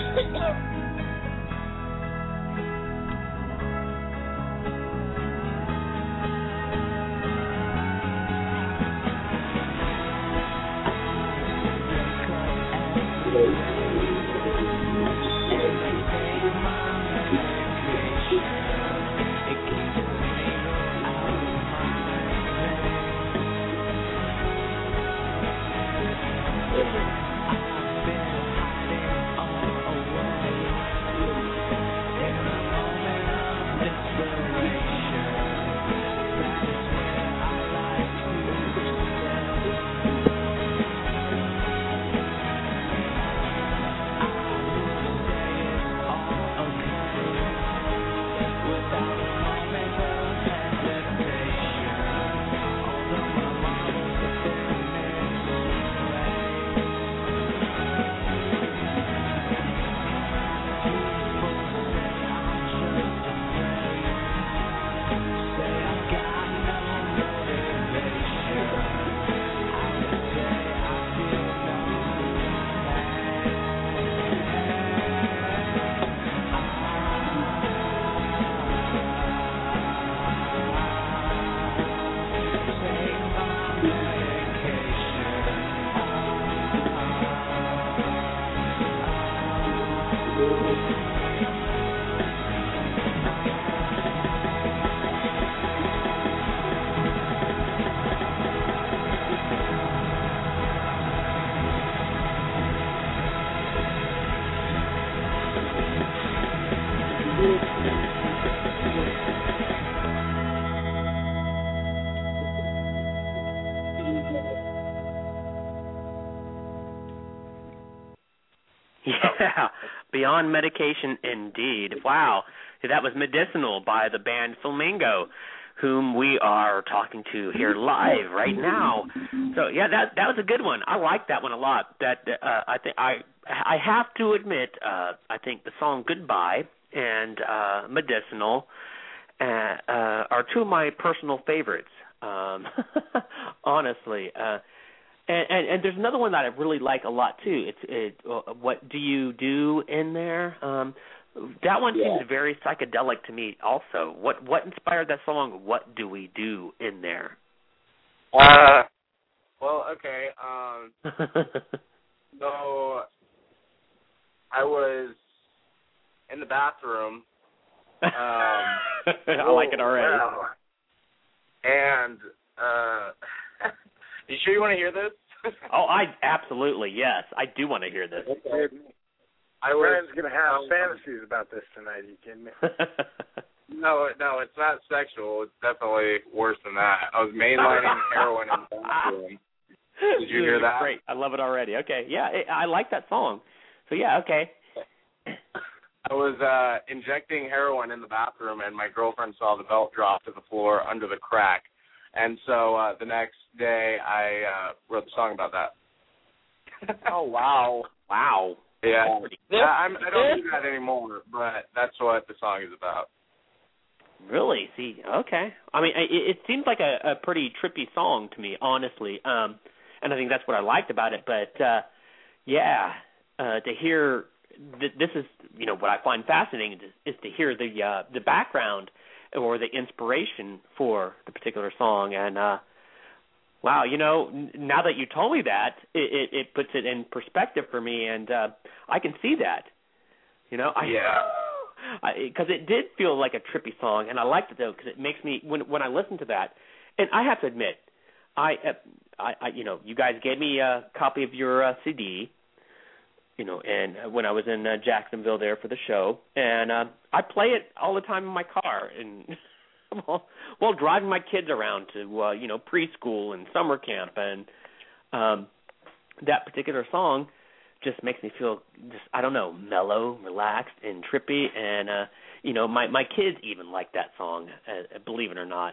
Yeah, Beyond Medication indeed. Wow. That was Medicinal by the band Flamingo, whom we are talking to here live right now. So yeah, that was a good one. I like that one a lot. That I think I have to admit, I think the song Goodbye and Medicinal are two of my personal favorites. Honestly. And there's another one that I really like a lot too. It's What Do You Do in there? That one seems very psychedelic to me also. What inspired that song, What Do We Do in there? Well, okay. So I was in the bathroom. I like it already. And you sure you want to hear this? Oh, absolutely, yes. I do want to hear this. Okay. Brian's going to have fantasies about this tonight. Are you kidding me? No, it's not sexual. It's definitely worse than that. I was mainlining heroin in the bathroom. Did you hear that? Great. I love it already. Okay, yeah, I like that song. So, yeah, okay. I was injecting heroin in the bathroom, and my girlfriend saw the belt drop to the floor under the crack. And so the next day, I wrote the song about that. Oh, wow. Wow. Yeah. I don't do that anymore, but that's what the song is about. Really? See, okay. I mean, it seems like a pretty trippy song to me, honestly. And I think that's what I liked about it. But, to hear this is, what I find fascinating is to hear the background or the inspiration for the particular song. And, wow, now that you told me that, it puts it in perspective for me, and I can see that. Because it did feel like a trippy song, and I liked it, though, because it makes me, when I listen to that, and I have to admit, I you guys gave me a copy of your CD, and when I was in Jacksonville there for the show, and I play it all the time in my car, and while driving my kids around to preschool and summer camp, and that particular song just makes me feel I don't know, mellow, relaxed, and trippy, and my kids even like that song, believe it or not.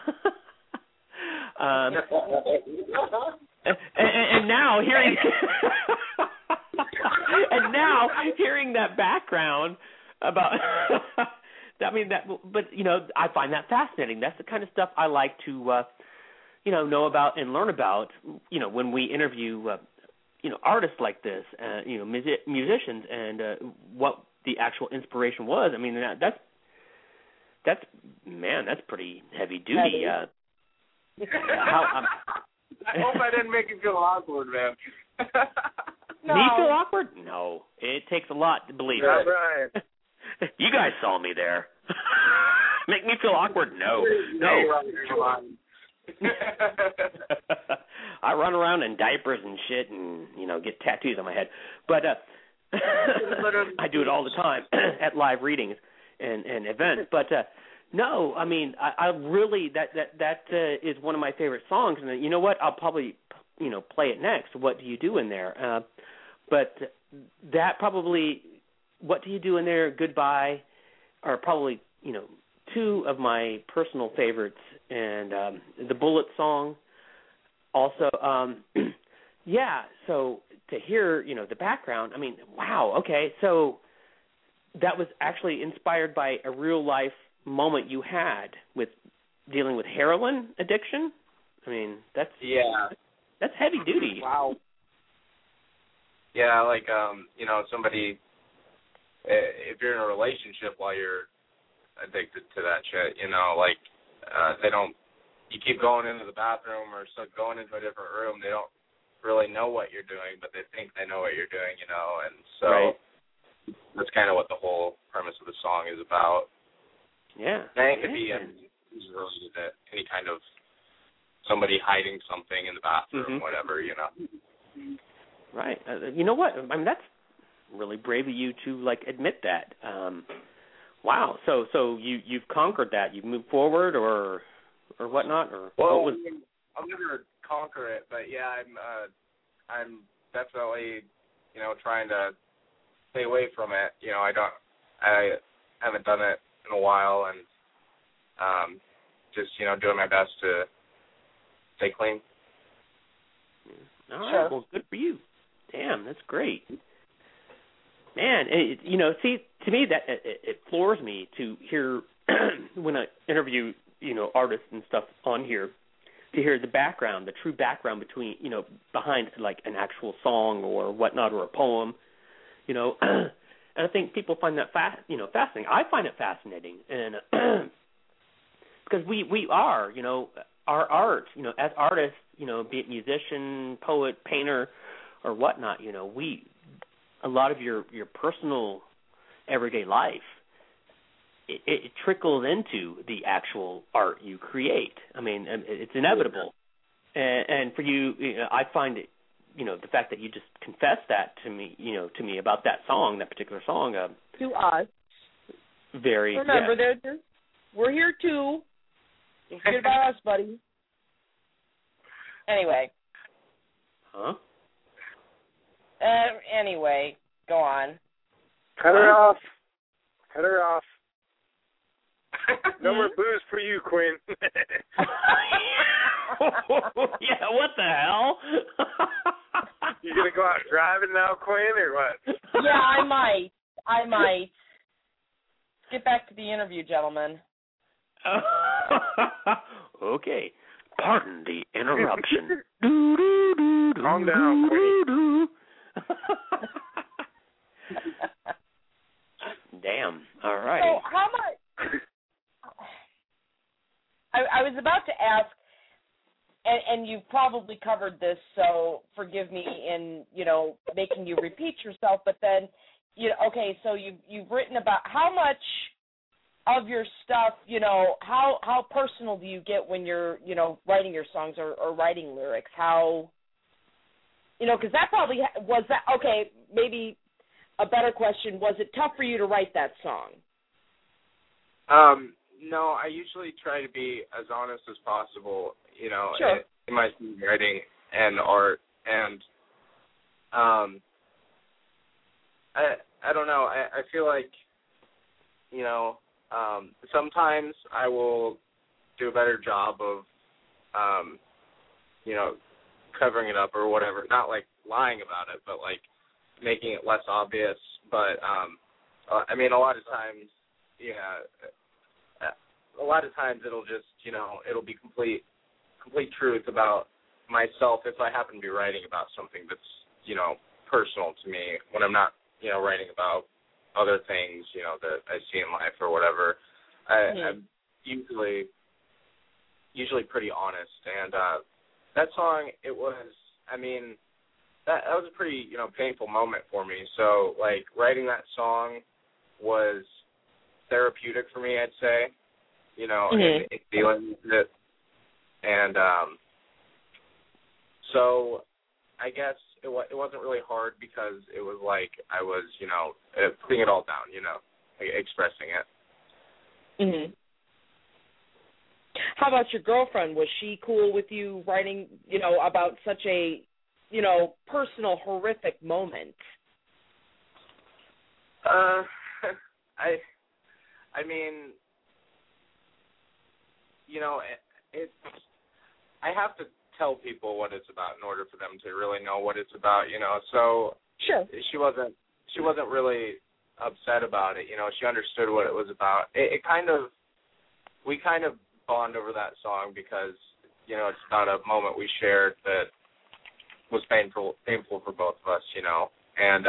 And now hearing hearing that background about but I find that fascinating. That's the kind of stuff I like to know about and learn about when we interview artists like this, musicians, and what the actual inspiration was. I mean, that's pretty heavy duty. I hope I didn't make you feel awkward, man. No. Me feel awkward? No. It takes a lot to believe it. Right. You guys saw me there. Make me feel awkward? No. I run around in diapers and shit and, get tattoos on my head. But I do it all the time at live readings and events. But no, I mean, I really, that is one of my favorite songs. And you know what? I'll probably, play it next. What Do You Do in There? But that probably, What Do You Do in There, Goodbye, are probably, two of my personal favorites. And the Bullet song also, so to hear, the background, I mean, wow, okay, so that was actually inspired by a real-life moment you had with dealing with heroin addiction? I mean, that's heavy duty. Wow. Yeah, like, somebody, if you're in a relationship while you're addicted to that shit, you keep going into the bathroom or going into a different room, they don't really know what you're doing, but they think they know what you're doing, and so that's kind of what the whole premise of the song is about. Yeah. And it could be related to any kind of somebody hiding something in the bathroom, whatever, Right. You know what? I mean, that's really brave of you to, admit that. Wow. So you've conquered that. You've moved forward or whatnot? Or I'll never conquer it, but yeah, I'm definitely, trying to stay away from it. I haven't done it in a while, and just, doing my best to stay clean. All right. Well, good for you. Damn, that's great. Man, see, to me that it floors me to hear when I interview, artists and stuff on here, to hear the background, the true background behind an actual song or whatnot or a poem, and I think people find that fascinating. I find it fascinating, and because we are, our art, as artists, be it musician, poet, painter, or whatnot, a lot of your personal everyday life, it trickles into the actual art you create. I mean, it's inevitable. And for you, I find it, the fact that you just confessed that to me, about that song, that particular song. To us. Very. Remember, we're here too. Don't forget about us, buddy. Anyway. Huh? Anyway, go on. Cut her off. No more booze for you, Quinn. Yeah, what the hell? You gonna go out driving now, Quinn, or what? Yeah, I might. Get back to the interview, gentlemen. Okay. Pardon the interruption. Calm down, Quinn. Damn. All right. So how much? I was about to ask, and you probably covered this, so forgive me in making you repeat yourself. But then, okay, so you've written about how much of your stuff, how personal do you get when you're writing your songs or writing lyrics? How, because that probably was that. Okay, maybe a better question: was it tough for you to write that song? No, I usually try to be as honest as possible, sure. in my writing and art. And I don't know. I feel like, sometimes I will do a better job of, covering it up or whatever. Not like lying about it, but like making it less obvious. But I mean, a lot of times it'll just, it'll be complete truth about myself if I happen to be writing about something that's personal to me when I'm not, writing about other things, that I see in life or whatever. I'm usually pretty honest. And that song, it was, that was a pretty, painful moment for me. So, like, writing that song was therapeutic for me, I'd say, and dealing with it. And so I guess it wasn't really hard because it was like I was, putting it all down, expressing it. Mhm. How about your girlfriend? Was she cool with you writing, about such a, personal, horrific moment? I have to tell people what it's about in order for them to really know what it's about, So sure. She wasn't really upset about it, She understood what it was about. We kind of bond over that song because, it's about a moment we shared that was painful for both of us, And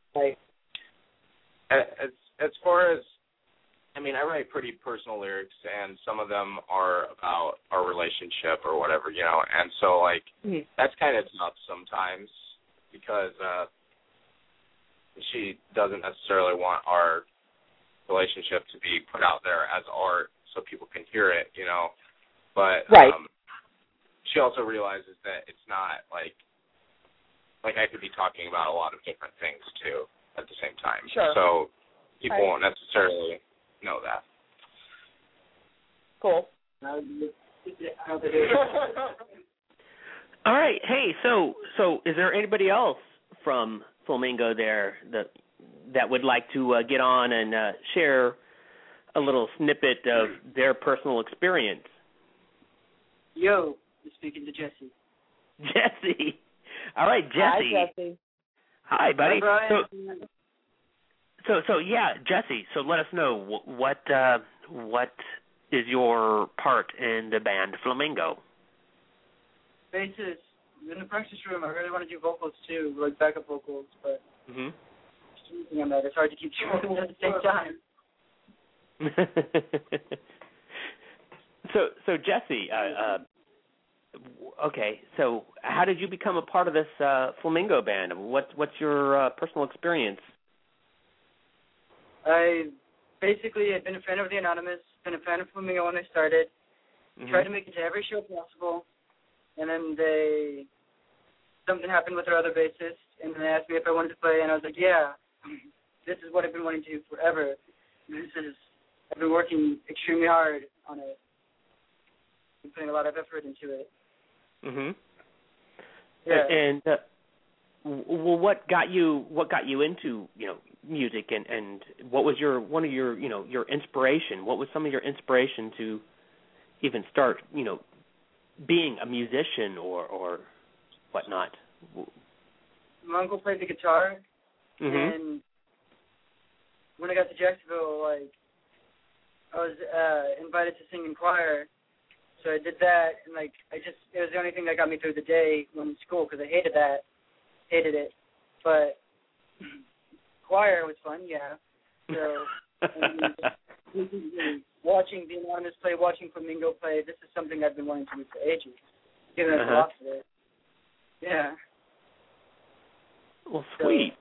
as far as, I write pretty personal lyrics, and some of them are about our relationship or whatever, And so, like, that's kind of tough sometimes because she doesn't necessarily want our relationship to be put out there as art so people can hear it, But right. She also realizes that it's not like I could be talking about a lot of different things too at the same time. Sure. So people won't necessarily know that. Cool. All right. Hey, so is there anybody else from Flamingo there that would like to get on and share a little snippet of their personal experience? Yo, you're speaking to Jesse. Jesse. All right, Jesse. Hi, Jesse. Hi, buddy. Hi, Brian. So yeah, Jesse. So let us know what is your part in the band Flamingo? Bassist. In the practice room, I really want to do vocals too, like backup vocals, but on that, it's hard to keep two at the same time. So Jesse, okay. So how did you become a part of this Flamingo band? What's your personal experience? I basically had been a fan of the Anonymous, been a fan of Flamingo when they started, tried to make it to every show possible, and then something happened with our other bassist, and they asked me if I wanted to play, and I was like, yeah, this is what I've been wanting to do forever. I've been working extremely hard on it. Been putting a lot of effort into it. Yeah. And well, what got you into music, and what was your inspiration? What was some of your inspiration to even start being a musician or whatnot? My uncle played the guitar, and when I got to Jacksonville, I was invited to sing in choir, so I did that, and it was the only thing that got me through the day when in school, because I hated it, but choir was fun, yeah. So watching the Anonymous play, watching Flamingo play, this is something I've been wanting to do for ages, given I've lost it. Yeah. Well, sweet.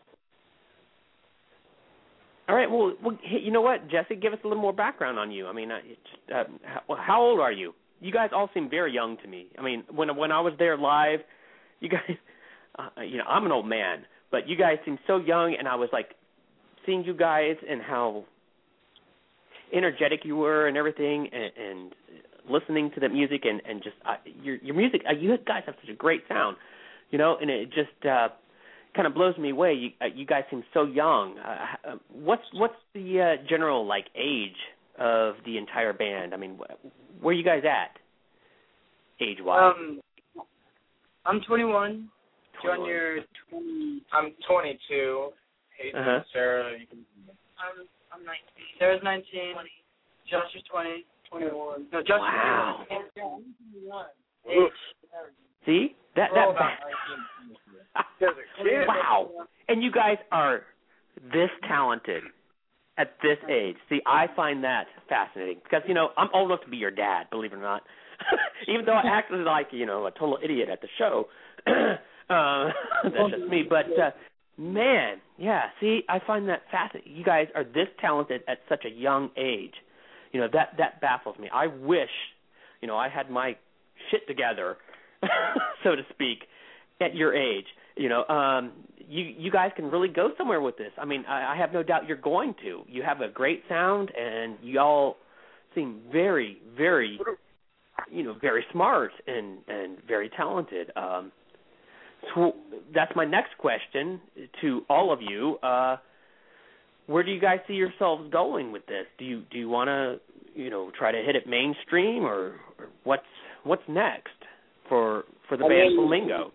All right. Well, you know what, Jesse? Give us a little more background on you. How old are you? You guys all seem very young to me. When I was there live, you guys, I'm an old man, but you guys seem so young, and I was seeing you guys and how energetic you were and everything, and listening to the music and just your music. You guys have such a great sound, and it just kind of blows me away. You guys seem so young. What's the general age of the entire band? Where are you guys at, age-wise? I'm 21. John, you're 20. I'm 22. Hayden, Sarah, you can. I'm 19. Sarah's 19. 20. Josh is 20. 21. No, Josh is 21. See? That Wow. And you guys are this talented at this age. See, I find that fascinating because, I'm old enough to be your dad, believe it or not. Even though I acted like, a total idiot at the show. That's just me. But, man, yeah, see, I find that fascinating. You guys are this talented at such a young age. That baffles me. I wish, I had my shit together, so to speak, at your age. You guys can really go somewhere with this. I mean, I have no doubt you're going to. You have a great sound, and you all seem very, very, very smart and very talented. So that's my next question to all of you. Where do you guys see yourselves going with this? Do you want to, try to hit it mainstream, or what's next for the band Flamingo?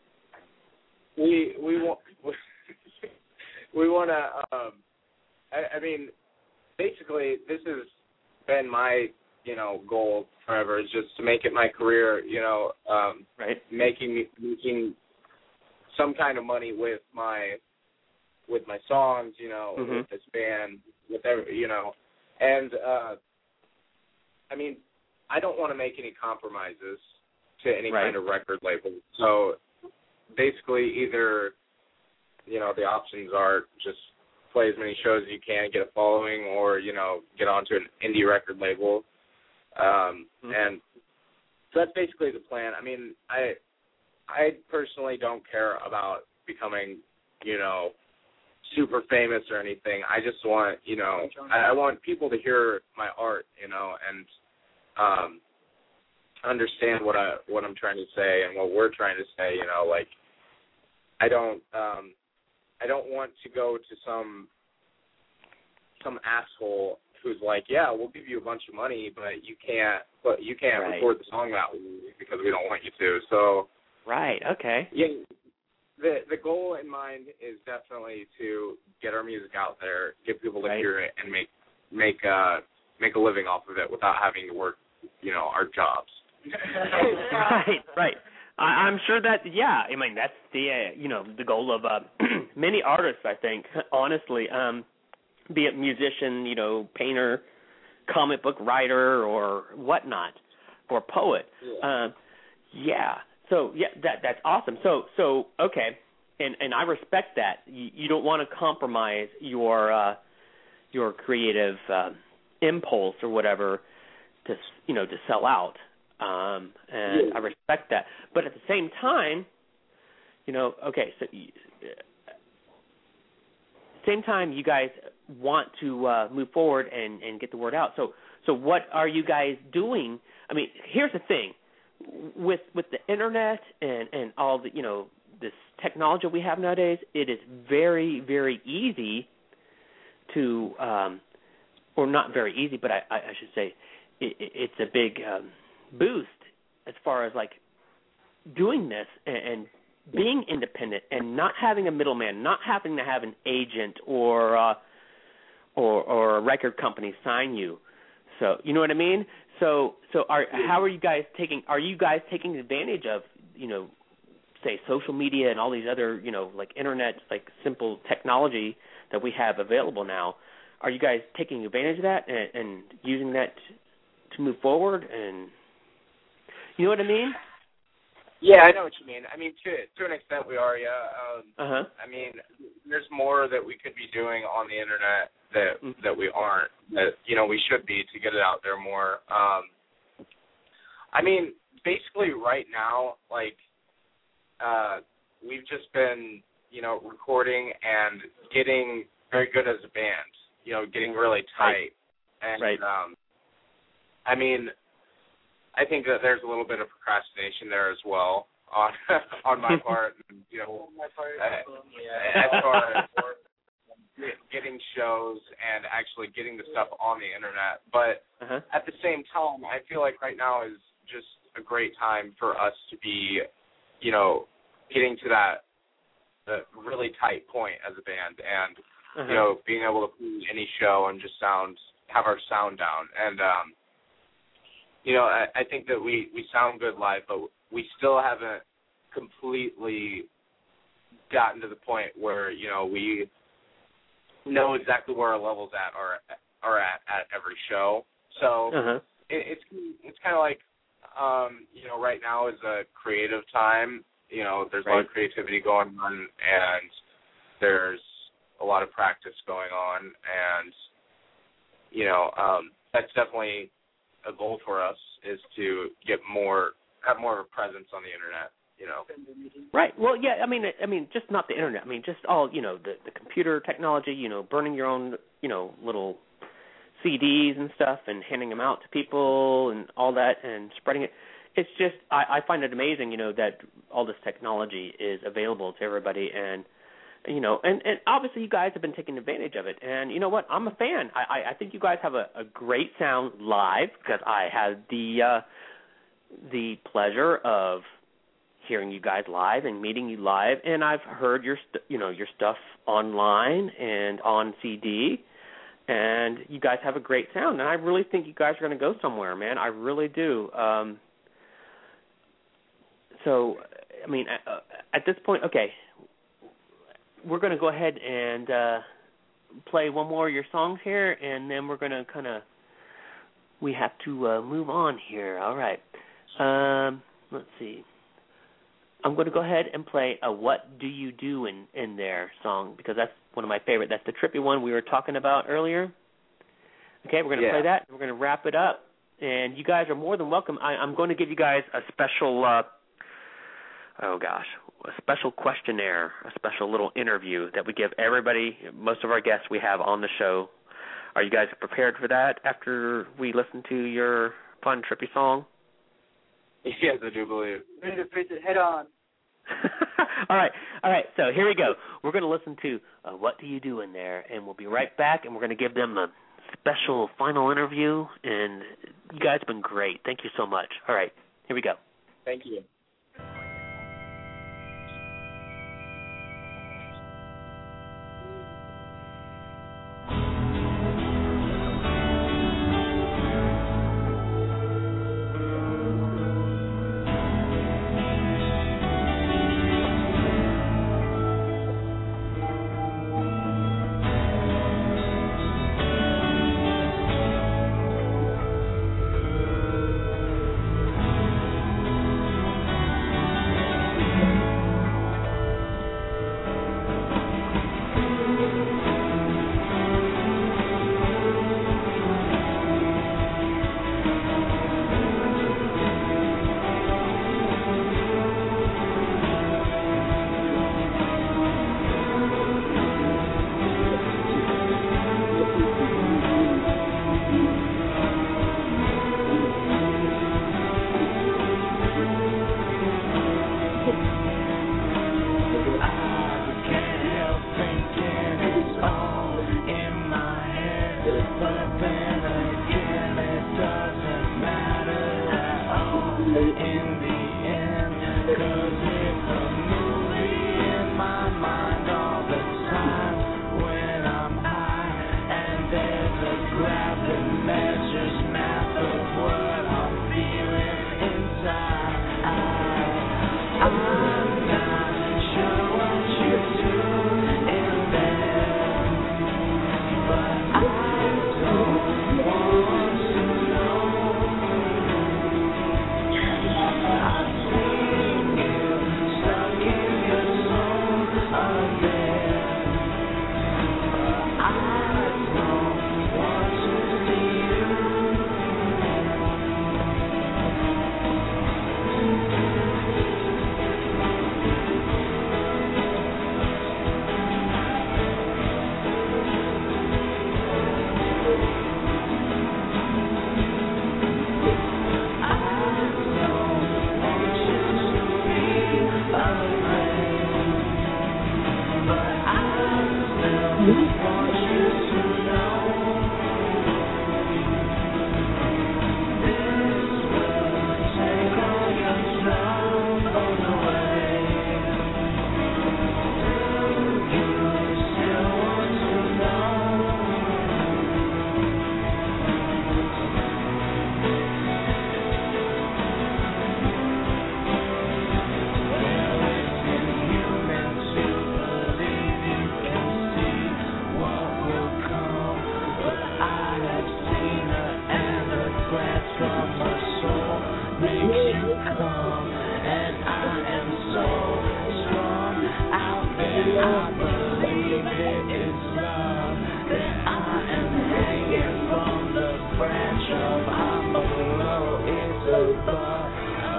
We want to. I mean, basically, this has been my goal forever, is just to make it my career. Right. Making some kind of money with my songs. Mm-hmm. With this band, with every, and I mean, I don't want to make any compromises to any kind of record label. So basically, either the options are just play as many shows as you can, get a following, or get onto an indie record label. And so that's basically the plan. I mean, I personally don't care about becoming super famous or anything. I just want I want people to hear my art, and understand what I'm trying to say and what we're trying to say. Like, I don't want to go to some asshole who's like, yeah, we'll give you a bunch of money, but you can't record the song that way because we don't want you to. So right, okay. Yeah, the goal in mind is definitely to get our music out there, get people to hear it, and make a living off of it without having to work, our jobs. Right. I'm sure that, I mean, that's the, the goal of many artists, I think, honestly, be it musician, painter, comic book writer, or whatnot, or poet. So, that's awesome. So okay, and I respect that. You don't want to compromise your creative impulse or whatever to sell out. And I respect that. But at the same time, okay, so same time you guys want to move forward and get the word out. So what are you guys doing? I mean, here's the thing. With the internet and all the, this technology we have nowadays, it is very, very easy to, or not very easy, but I should say it's a big boost as far as like doing this and being independent and not having a middleman, not having to have an agent or a record company sign you. So you know what I mean? How are you guys taking? Are you guys taking advantage of say social media and all these other like internet, like simple technology that we have available now? Are you guys taking advantage of that and using that to move forward? And you know what I mean? Yeah, I know what you mean. I mean, to an extent, we are. Yeah. I mean, there's more that we could be doing on the internet that we aren't. That we should be to get it out there more. I mean, basically, right now, like, we've just been, recording and getting very good as a band. Getting really tight. And I mean, I think that there's a little bit of procrastination there as well on my part. As far as getting shows and actually getting the stuff on the internet. But at the same time, I feel like right now is just a great time for us to be, getting to that really tight point as a band and, being able to play any show and just have our sound down. And, I think that we sound good live, but we still haven't completely gotten to the point where, you know, we know exactly where our levels are at every show. So it's kind of like, you know, right now is a creative time. You know, there's a lot of creativity going on, and there's a lot of practice going on, and, you know, that's definitely a goal for us, is to have more of a presence on the internet, you know. Right. Well, yeah, I mean, just not the internet. I mean, just all, you know, the computer technology, you know, burning your own, you know, little CDs and stuff and handing them out to people and all that and spreading it. It's just, I find it amazing, you know, that all this technology is available to everybody, and, you know, and obviously you guys have been taking advantage of it. And you know what? I'm a fan. I think you guys have a great sound live, because I had the pleasure of hearing you guys live and meeting you live, and I've heard your stuff online and on CD, and you guys have a great sound. And I really think you guys are going to go somewhere, man. I really do. So, I mean, at this point, okay, we're going to go ahead and play one more of your songs here, and then we're going to we have to move on here. All right. Let's see. I'm going to go ahead and play a What Do You Do in There song, because that's one of my favorite. That's the trippy one we were talking about earlier. Okay, we're going to play that. We're going to wrap it up, and you guys are more than welcome. I'm going to give you guys a special a special questionnaire, a special little interview that we give everybody, most of our guests we have on the show. Are you guys prepared for that after we listen to your fun, trippy song? Yes, I do believe. Ready to face it head on. All right. So here we go. We're going to listen to What Do You Do in There, and we'll be right back, and we're going to give them a special final interview, and you guys have been great. Thank you so much. All right, here we go. Thank you.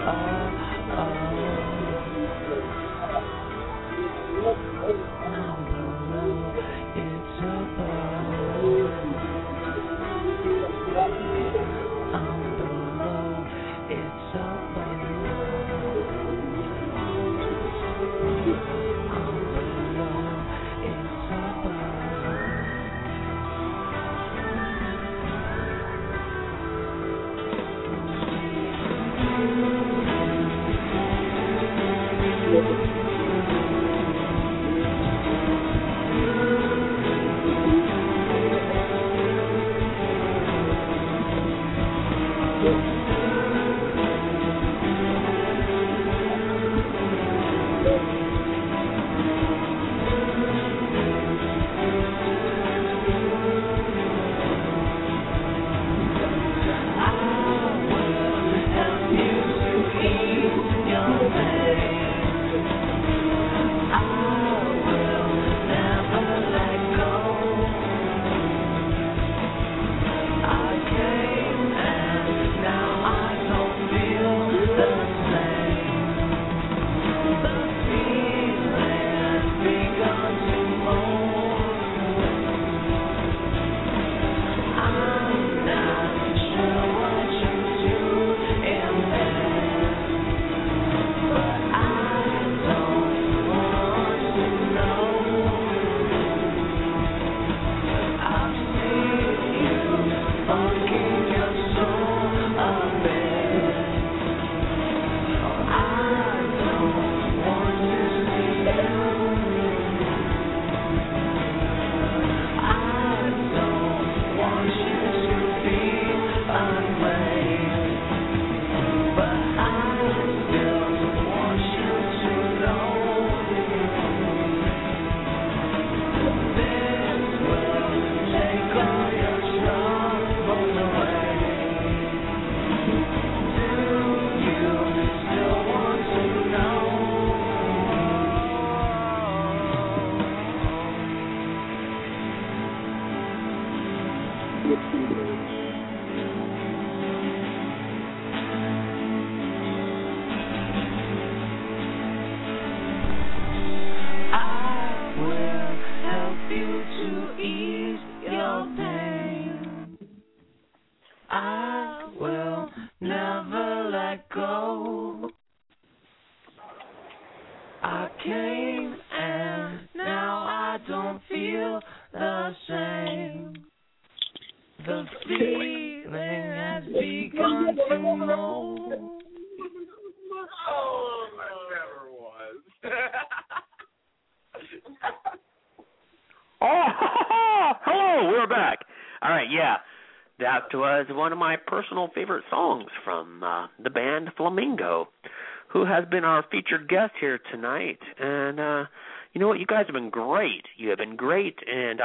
Was one of my personal favorite songs from the band Flamingo, who has been our featured guest here tonight. And you know what? You guys have been great. You have been great, and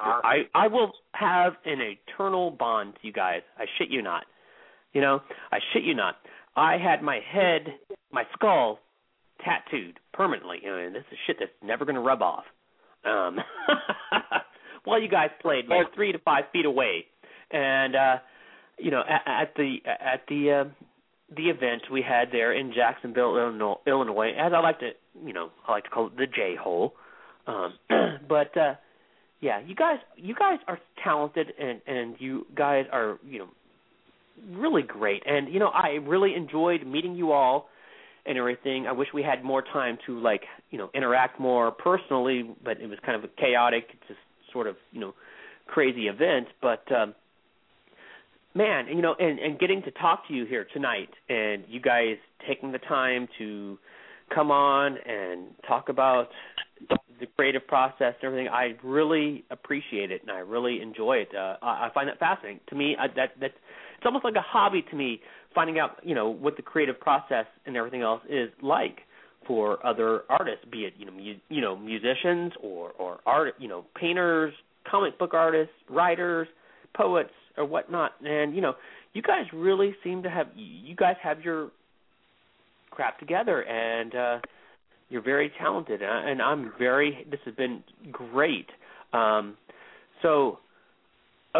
I will have an eternal bond to you guys. I shit you not. You know, I shit you not. I had my skull tattooed permanently. You know, and this is shit that's never going to rub off. While you guys played like 3 to 5 feet away. And you know, at the event we had there in Jacksonville, Illinois, as I like to call it, the J-hole. But yeah, you guys are talented, and you guys are, you know, really great. And you know, I really enjoyed meeting you all and everything. I wish we had more time to, like, you know, interact more personally, but it was kind of a chaotic, just sort of, you know, crazy event. But man, you know, and getting to talk to you here tonight, and you guys taking the time to come on and talk about the creative process and everything, I really appreciate it, and I really enjoy it. I find that fascinating. To me, that's it's almost like a hobby to me, finding out, you know, what the creative process and everything else is like for other artists, be it, you know, musicians or art, you know, painters, comic book artists, writers, poets, or whatnot. And you know, you guys really seem to have your crap together, and you're very talented, and this has been great. So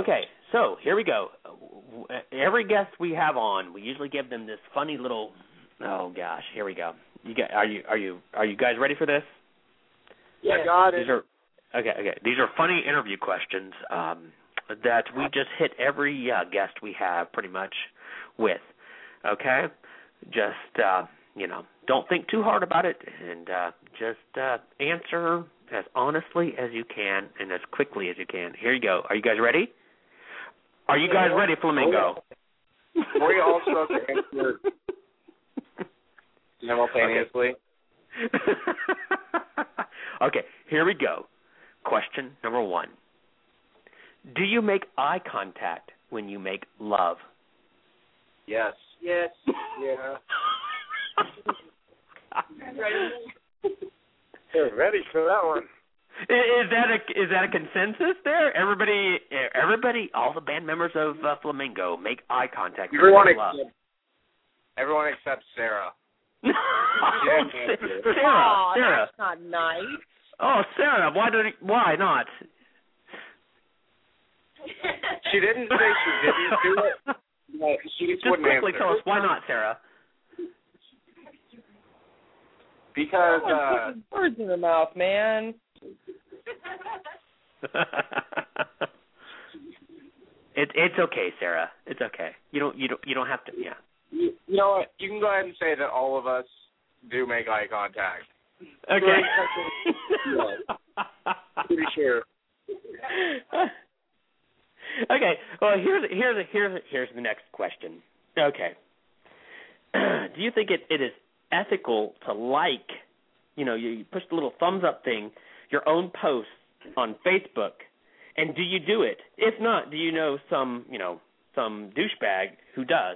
here we go. Every guest we have on, we usually give them this funny little Oh gosh, here we go. Are you guys ready for this? Yeah, I got it. Okay. These are funny interview questions that we just hit every guest we have pretty much with. Okay, just don't think too hard about it, and just answer as honestly as you can and as quickly as you can. Here you go. Are you guys ready? Are you guys ready, Flamingo? Were you all supposed to answer simultaneously? Okay, here we go. Question number 1. Do you make eye contact when you make love? Yes. Yes. Yeah. They're ready for that one. Is that a consensus there? Everybody, all the band members of Flamingo make eye contact. Everyone except Sarah. Sarah. That's not nice. Oh, Sarah, why not? She didn't say she didn't do it. But she just wouldn't quickly answer. tell us why not, Sarah. Because words in her mouth, man. It's okay, Sarah. It's okay. You don't have to. Yeah. You know what? You can go ahead and say that all of us do make eye contact. Okay. Pretty sure. Okay. Well, here's the next question. Okay. Do you think it is ethical to like, you push the little thumbs up thing, your own posts on Facebook, and do you do it? If not, do you know some douchebag who does?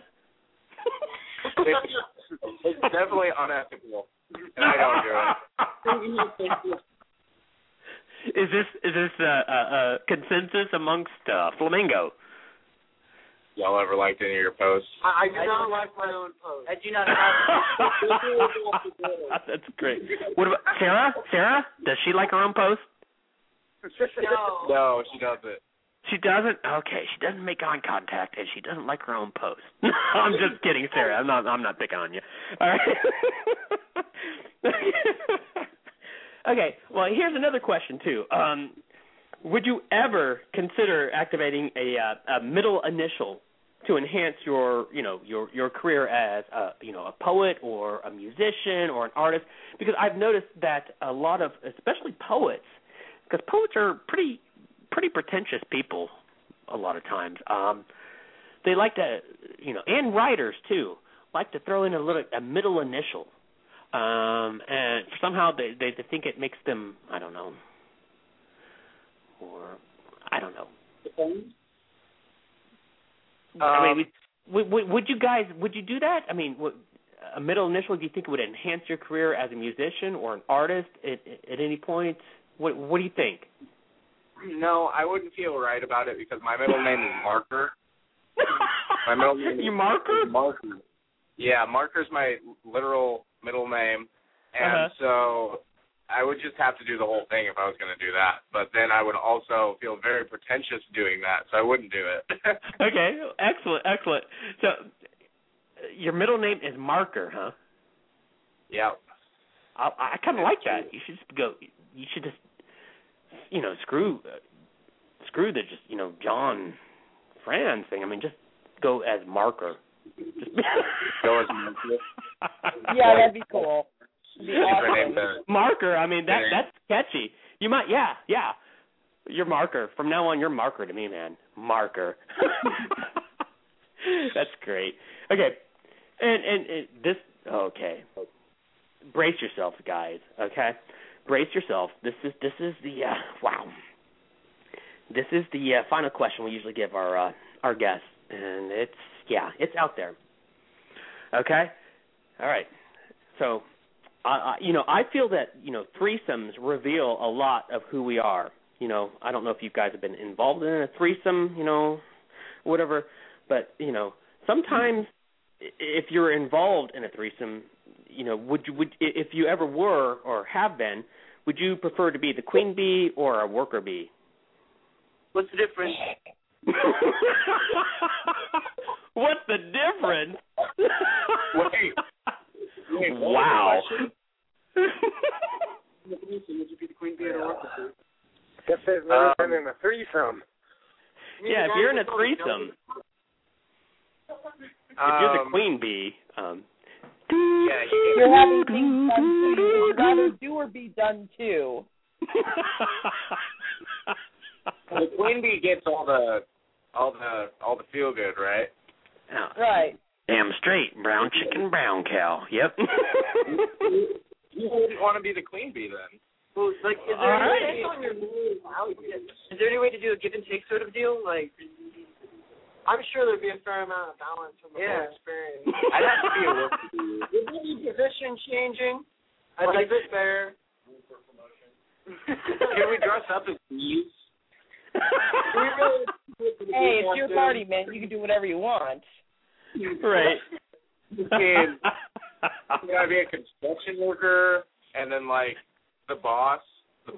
It's definitely unethical, and I don't do it. Is this a consensus amongst Flamingo? Y'all ever liked any of your posts? I do not like my own posts. I do not have. That's great. What about Sarah? Sarah, does she like her own posts? No, she doesn't. She doesn't? Okay, she doesn't make eye contact, and she doesn't like her own post. I'm just kidding, Sarah. I'm not picking on you. All right. Okay, well, here's another question, too. Would you ever consider activating a middle initial to enhance your career as a poet or a musician or an artist? Because I've noticed that a lot of, especially poets, because poets are pretty pretentious people a lot of times. They like to, and writers too, like to throw in a middle initial, and somehow they think it makes them, I don't know. I mean, would you do that? I mean, a middle initial, do you think it would enhance your career as a musician or an artist at any point? What do you think? No, I wouldn't feel right about it because my middle name is Marker. My middle name is Marker? Marker. Yeah, Marker's my literal middle name, and so I would just have to do the whole thing if I was going to do that. But then I would also feel very pretentious doing that, so I wouldn't do it. Okay, excellent. So your middle name is Marker, huh? Yeah. I kind of like that. You should just screw the just John Franz thing. I mean, just go as Marker. Just go as Marker. Yeah, that'd be cool. That'd be awesome. Marker. I mean, that's catchy. You might, yeah. You're Marker. From now on, you're Marker to me, man. Marker. That's great. Okay, and this. Okay, brace yourself, guys. Okay. Brace yourself. This is the wow. This is the final question we usually give our guests, and it's out there. Okay, all right. So, I feel that threesomes reveal a lot of who we are. I don't know if you guys have been involved in a threesome, whatever, but sometimes if you're involved in a threesome, if you ever were or have been, would you prefer to be the queen bee or a worker bee? What's the difference? What's the difference? Wait. Wow. Would you be the queen bee at a orchestra? Guess they've never been in a threesome. Yeah, if you're in a threesome, if you're the queen bee, you're having things done too. You'd rather do or be done too. The queen bee gets all the feel good, right? Oh, right. Damn straight, brown chicken, brown cow. Yep. You wouldn't want to be the queen bee then. Well, like, is there any way to do a give and take sort of deal? Like, I'm sure there'd be a fair amount of balance from the whole experience. I'd have to be a Would there be position changing? I'd like it fair? Can we dress up as bees? Hey, it's your party, man. You can do whatever you want. Right. You gotta be a construction worker, and then like the boss is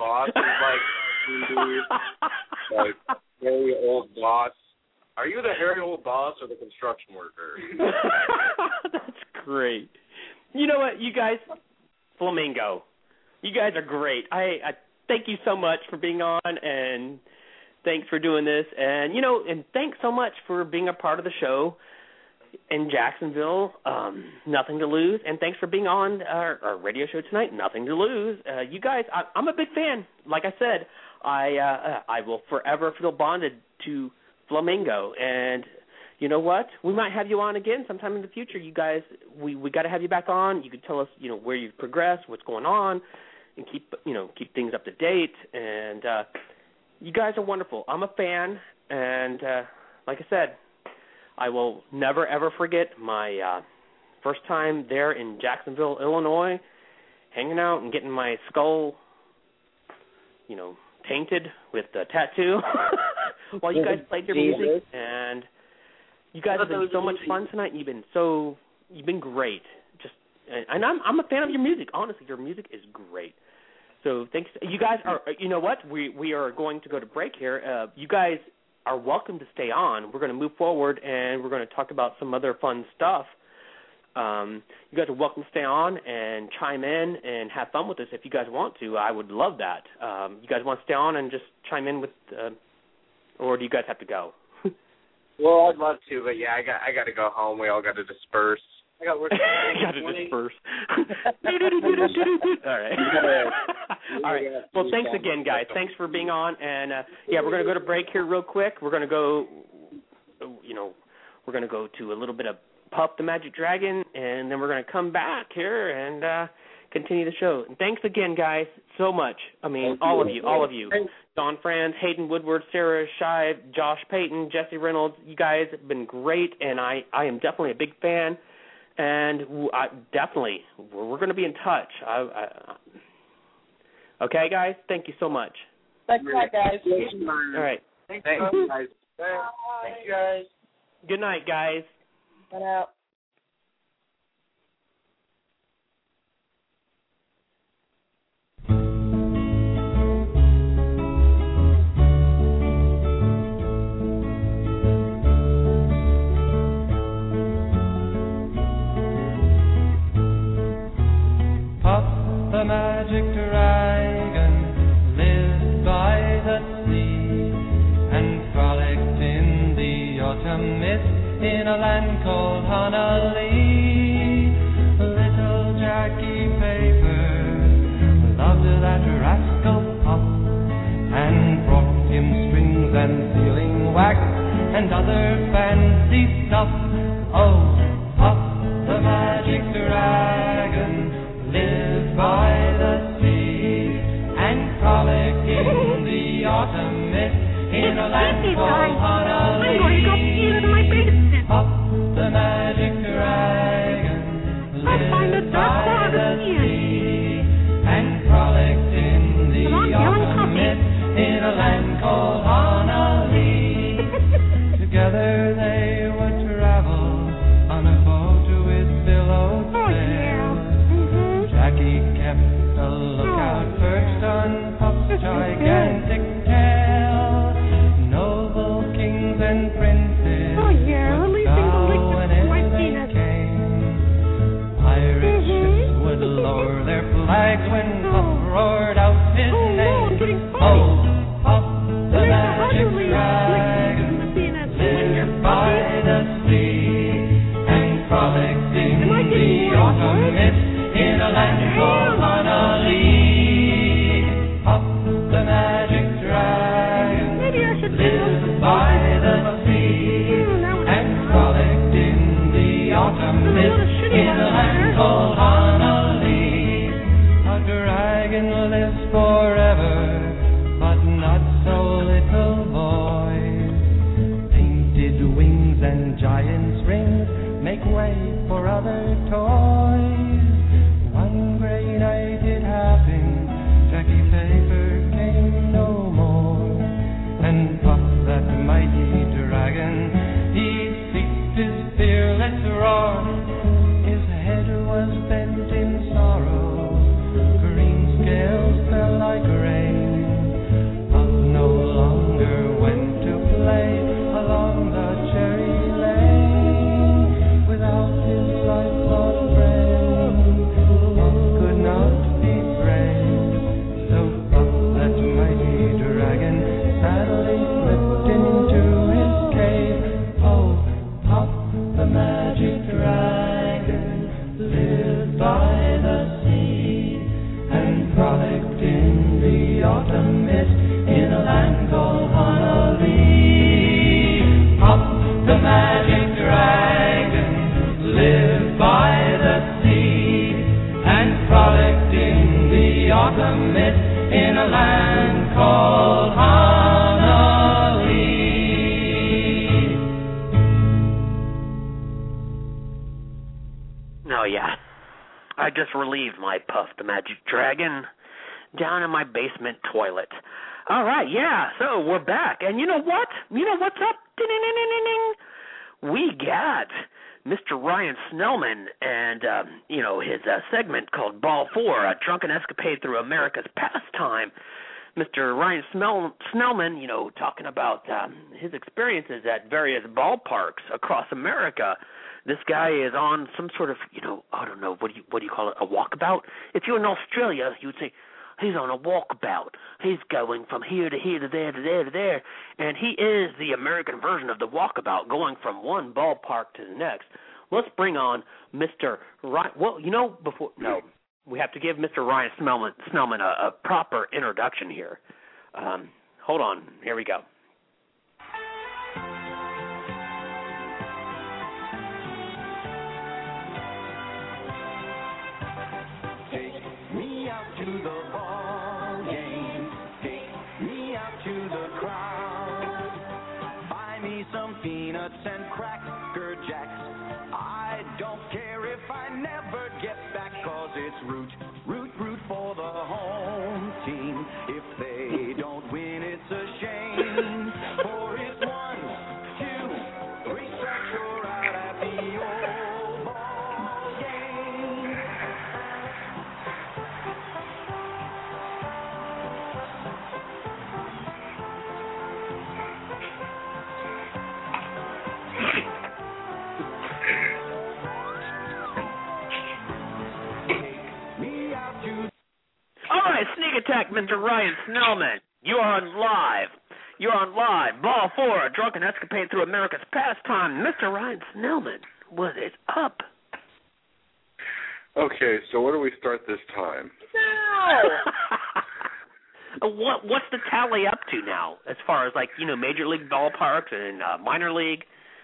like hairy old boss. Are you the hairy old boss or the construction worker? That's great. You know what, you guys, Flamingo, you guys are great. I thank you so much for being on, and thanks for doing this, and and thanks so much for being a part of the show in Jacksonville. Nothing to lose, and thanks for being on our radio show tonight. Nothing to lose. You guys, I'm a big fan. Like I said, I will forever feel bonded to Flamingo, and you know what? We might have you on again sometime in the future. You guys, we got to have you back on. You can tell us, where you've progressed, what's going on, and keep things up to date. And you guys are wonderful. I'm a fan, and like I said, I will never ever forget my first time there in Jacksonville, Illinois, hanging out and getting my skull, tainted with the tattoo while you guys played your music. And you guys have been so much fun tonight. You've been great. And I'm a fan of your music. Honestly, your music is great. So thanks. You guys are. You know what? We are going to go to break here. You guys are welcome to stay on. We're going to move forward, and we're going to talk about some other fun stuff. You guys are welcome to stay on and chime in and have fun with us if you guys want to. I would love that. You guys want to stay on and just chime in with, or do you guys have to go? Well, I'd love to, but yeah, I got to go home. We all got to disperse. I got work. Got to disperse. All right. All right. Well, thanks again, guys. Thanks for being on. And we're going to go to break here real quick. We're going to go, we're going to go to a little bit of Puff the Magic Dragon, and then we're going to come back here and continue the show. And thanks again, guys, so much. I mean, all of you. Don Franz, Hayden Woodward, Sarah Shive, Josh Payton, Jesse Reynolds. You guys have been great, and I am definitely a big fan. And we're going to be in touch. Okay, guys? Thank you so much. Thanks a lot, guys. All right. Thanks, guys. Thanks, guys. Good night, guys. Bye now. The magic dragon lived by the sea and frolicked in the autumn mist in a land called Honolulu. Little Jackie Paper loved that rascal Puff and brought him strings and sealing wax and other fancy stuff. Oh, Puff the magic dragon lived by the sea and frolicked in the autumn mist in a land called Honolulu. I'm going to go into my basement. Puff the magic dragon lived by the sea and frolicked in the autumn mist in a land called Honolulu. Together they would travel on a boat with billowed sails. Jackie kept a lookout perched on Puff's gigantic tail. Noble kings and princes would bow whenever they came. Pirate ships the sea and frolicked in the autumn mist in a land called Honolulu. A dragon lives forever, but not so, little boy. Painted wings and giant's rings make way for other toys. One gray night it happened, Jackie Paper came no more, and Puff, that mighty dragon, he ceased his fearless roar. His head was bent in sorrow, green scales fell like rain. Puff no longer went to play along the cherry lane without his lifelong friend. Puff could not be brave, so Puff, that mighty dragon, sadly slipped into his cave. Oh, Puff, the magic dragon, lived by the sea and frolicked in the autumn mist in a land called Honolulu. Puff, the magic dragon, lived by the sea and frolicked in the autumn mist in a land called Honolulu. Oh, yeah. I just relieved my Puff the Magic Dragon down in my basement toilet. All right, yeah, so we're back. And you know what? You know what's up? Ding-ding-ding-ding-ding. We got Mr. Ryan Snellman and, his segment called Ball 4, a drunken escapade through America's pastime. Mr. Ryan Snellman, talking about his experiences at various ballparks across America. This guy is on some sort of, I don't know, what do you call it, a walkabout? If you're in Australia, you would say, he's on a walkabout. He's going from here to here to there to there to there. And he is the American version of the walkabout, going from one ballpark to the next. Let's bring on Mr. Ryan. Well, we have to give Mr. Ryan Snellman a proper introduction here. Hold on. Here we go. To the ball game, take me out to the crowd. Buy me some peanuts and Cracker Jacks. I don't care if I never get back, 'cause it's root for the home team. If they don't win, it's a shame. For it's 1, 2, 3 strikes, you're out at the old ball game. All right, sneak attack, Mr. Ryan Snellman. You're on live. Ball 4, a drunken escapade through America's pastime. Mr. Ryan Snellman, what is up? Okay, so where do we start this time? No! What's the tally up to now, as far as, major league ballparks and minor league?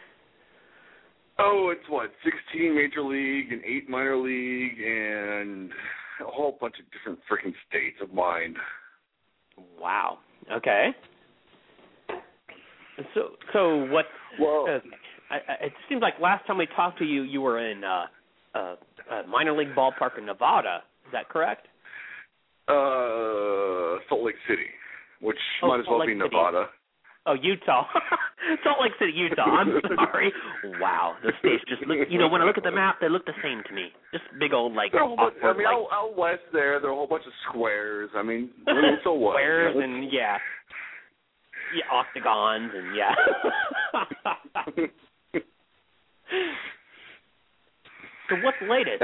Oh, it's 16 major league and 8 minor league and a whole bunch of different freaking states of mind. Wow. Okay. So what? Well, it seems like last time we talked to you, you were in a minor league ballpark in Nevada. Is that correct? Salt Lake City, which might as well be Nevada. Oh, Utah. Salt Lake City, Utah. I'm sorry. Wow, those states just look, when I look at the map, they look the same to me. Just big old, out west there are a whole bunch of squares. So what? Squares and, octagons and, So what's the latest?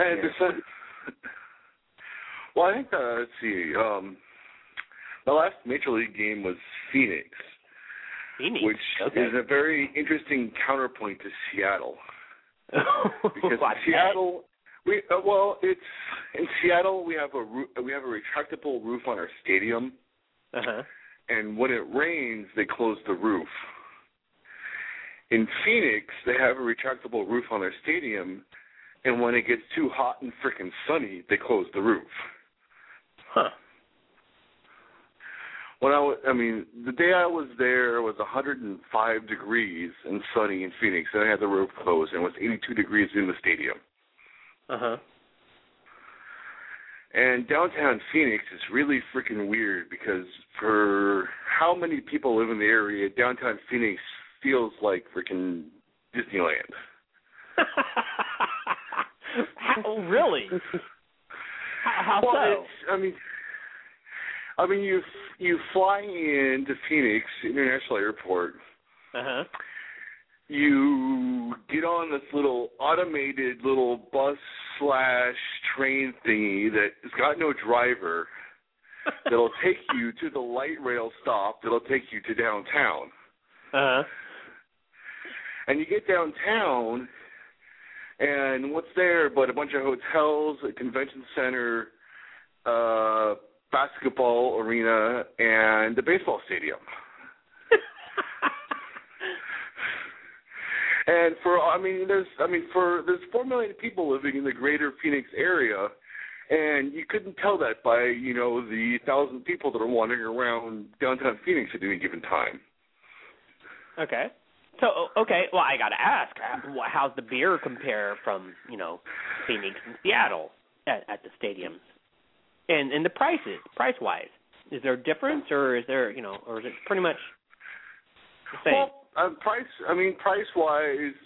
Well, I think, let's see, the last Major League game was Phoenix. Which is a very interesting counterpoint to Seattle. Because Seattle, it's in Seattle we have a retractable roof on our stadium, and when it rains they close the roof. In Phoenix, they have a retractable roof on their stadium, and when it gets too hot and frickin' sunny, they close the roof. Huh. The day I was there, it was 105 degrees and sunny in Phoenix, and I had the roof closed, and it was 82 degrees in the stadium. Uh-huh. And downtown Phoenix is really freaking weird because for how many people live in the area, downtown Phoenix feels like freaking Disneyland. Oh, really? How well, so? You fly into Phoenix International Airport. Uh-huh. You get on this little automated little bus/train thingy that has got no driver that'll take you to the light rail stop that'll take you to downtown. Uh-huh. And you get downtown, and what's there but a bunch of hotels, a convention center, basketball arena, and a baseball stadium. And there's 4 million people living in the greater Phoenix area, and you couldn't tell that by, the 1,000 people that are wandering around downtown Phoenix at any given time. Okay. So, well, I got to ask, how's the beer compare from, Phoenix and Seattle at the stadiums? And the prices, price-wise, is there a difference, or is there, or is it pretty much the same? Well, price-wise,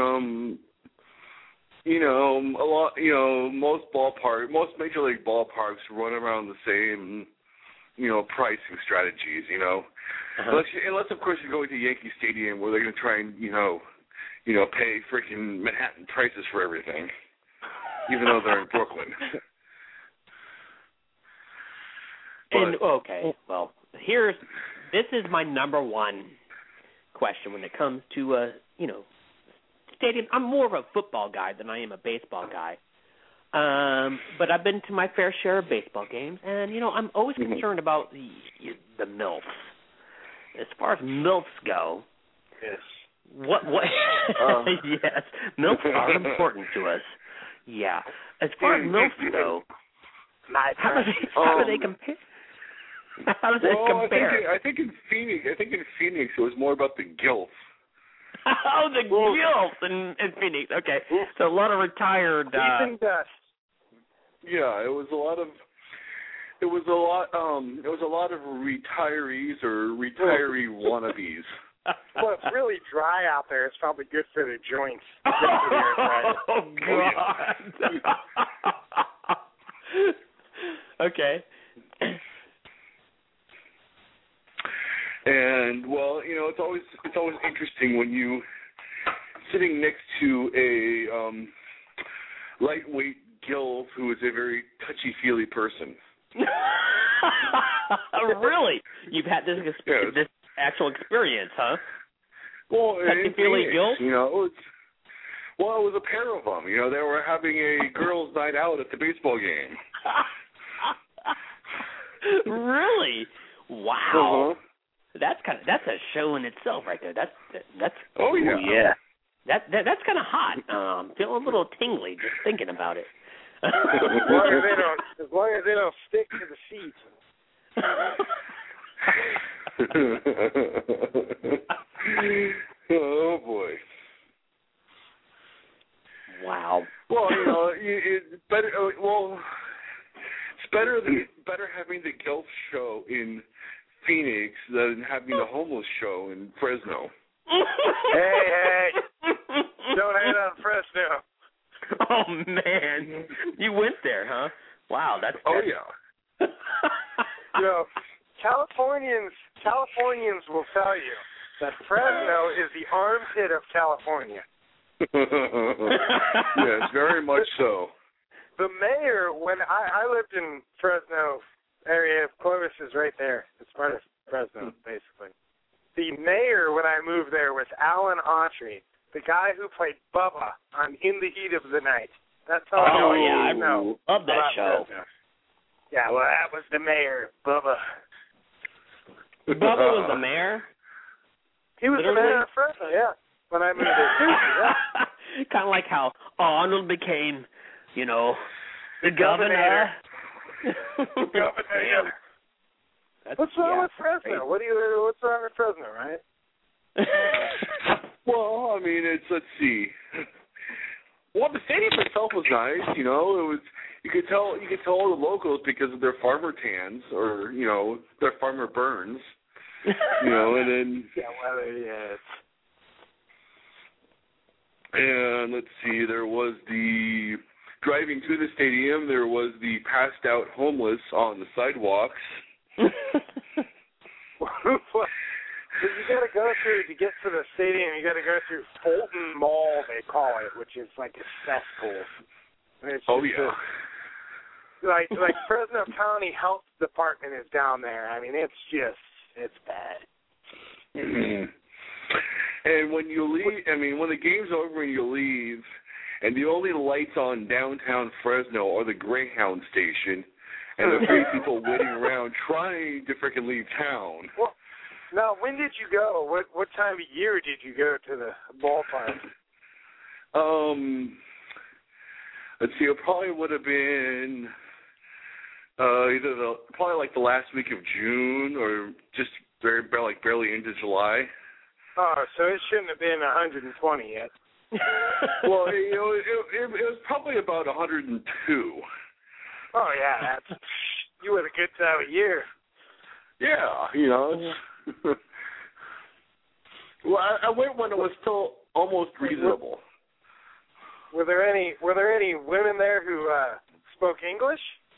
most major league ballparks run around the same, pricing strategies, Uh-huh. Unless of course you're going to Yankee Stadium where they're going to try and, pay freaking Manhattan prices for everything, even though they're in Brooklyn. And okay, well, this is my number one question when it comes to stadium. I'm more of a football guy than I am a baseball guy, but I've been to my fair share of baseball games, and I'm always concerned about the MILFs. As far as MILFs go, yes, what? Yes, MILFs are important to us. Yeah, as far as MILFs go, how do they compare? How does it compare? I think in Phoenix it was more about the gilf. Oh, the gilf in Phoenix. Okay, so a lot of retired. Yeah, it was a lot of retirees or retiree wannabes. Well, it's really dry out there. It's probably good for the joints. Oh God. Okay. And it's always interesting when you sitting next to a lightweight gilf who is a very touchy-feely person. Really? You've had this actual experience, huh? Well, touchy-feely gilf? It was a pair of them. They were having a girls' night out at the baseball game. Really? Wow. Uh-huh. That's a show in itself right there. That's oh yeah. Yeah. That's kind of hot. I'm feeling a little tingly just thinking about it. As long as they don't stick to the seats. Oh boy. Wow. Well, it's better. It's better having the Gilf show in Phoenix than having the homeless show in Fresno. Hey, don't hate on Fresno. Oh man, you went there, huh? Wow, that's. Oh yeah. Californians will tell you that Fresno is the armpit of California. Yes, very much so. The mayor, when I lived in Fresno area, Clovis is right there. It's part of Fresno, basically. The mayor, when I moved there, was Alan Autry, the guy who played Bubba on In the Heat of the Night. That's how I know. Love that show. Fresno. Yeah, well, that was the mayor, Bubba. Bubba was the mayor? He was the mayor of Fresno, yeah. when I moved there too. Yeah. Kind of like how Arnold became, the governor. Yeah. What's wrong with Fresno? Crazy. What's wrong with Fresno, right? Well, I mean, let's see. Well, the stadium itself was nice. It was. You could tell all the locals because of their farmer tans or their farmer burns. And then And let's see, there was the driving to the stadium. There was the passed out homeless on the sidewalks. So you got to go through to get to the stadium. You got to go through Fulton Mall, they call it, which is like a cesspool. Like Fresno County Health Department is down there. I mean, it's bad. Mm-hmm. And when you leave, when the game's over and you leave, and the only lights on downtown Fresno are the Greyhound station, and the three people waiting around trying to freaking leave town. Well, now, when did you go? What time of year did you go to the ballpark? Let's see, it probably would have been probably like the last week of June or just barely into July. Oh, so it shouldn't have been 120 yet. Well, it was probably about 102. Oh yeah, you had a good time of year. Yeah, Well, I went when it was still almost reasonable. Were there any women there who spoke English?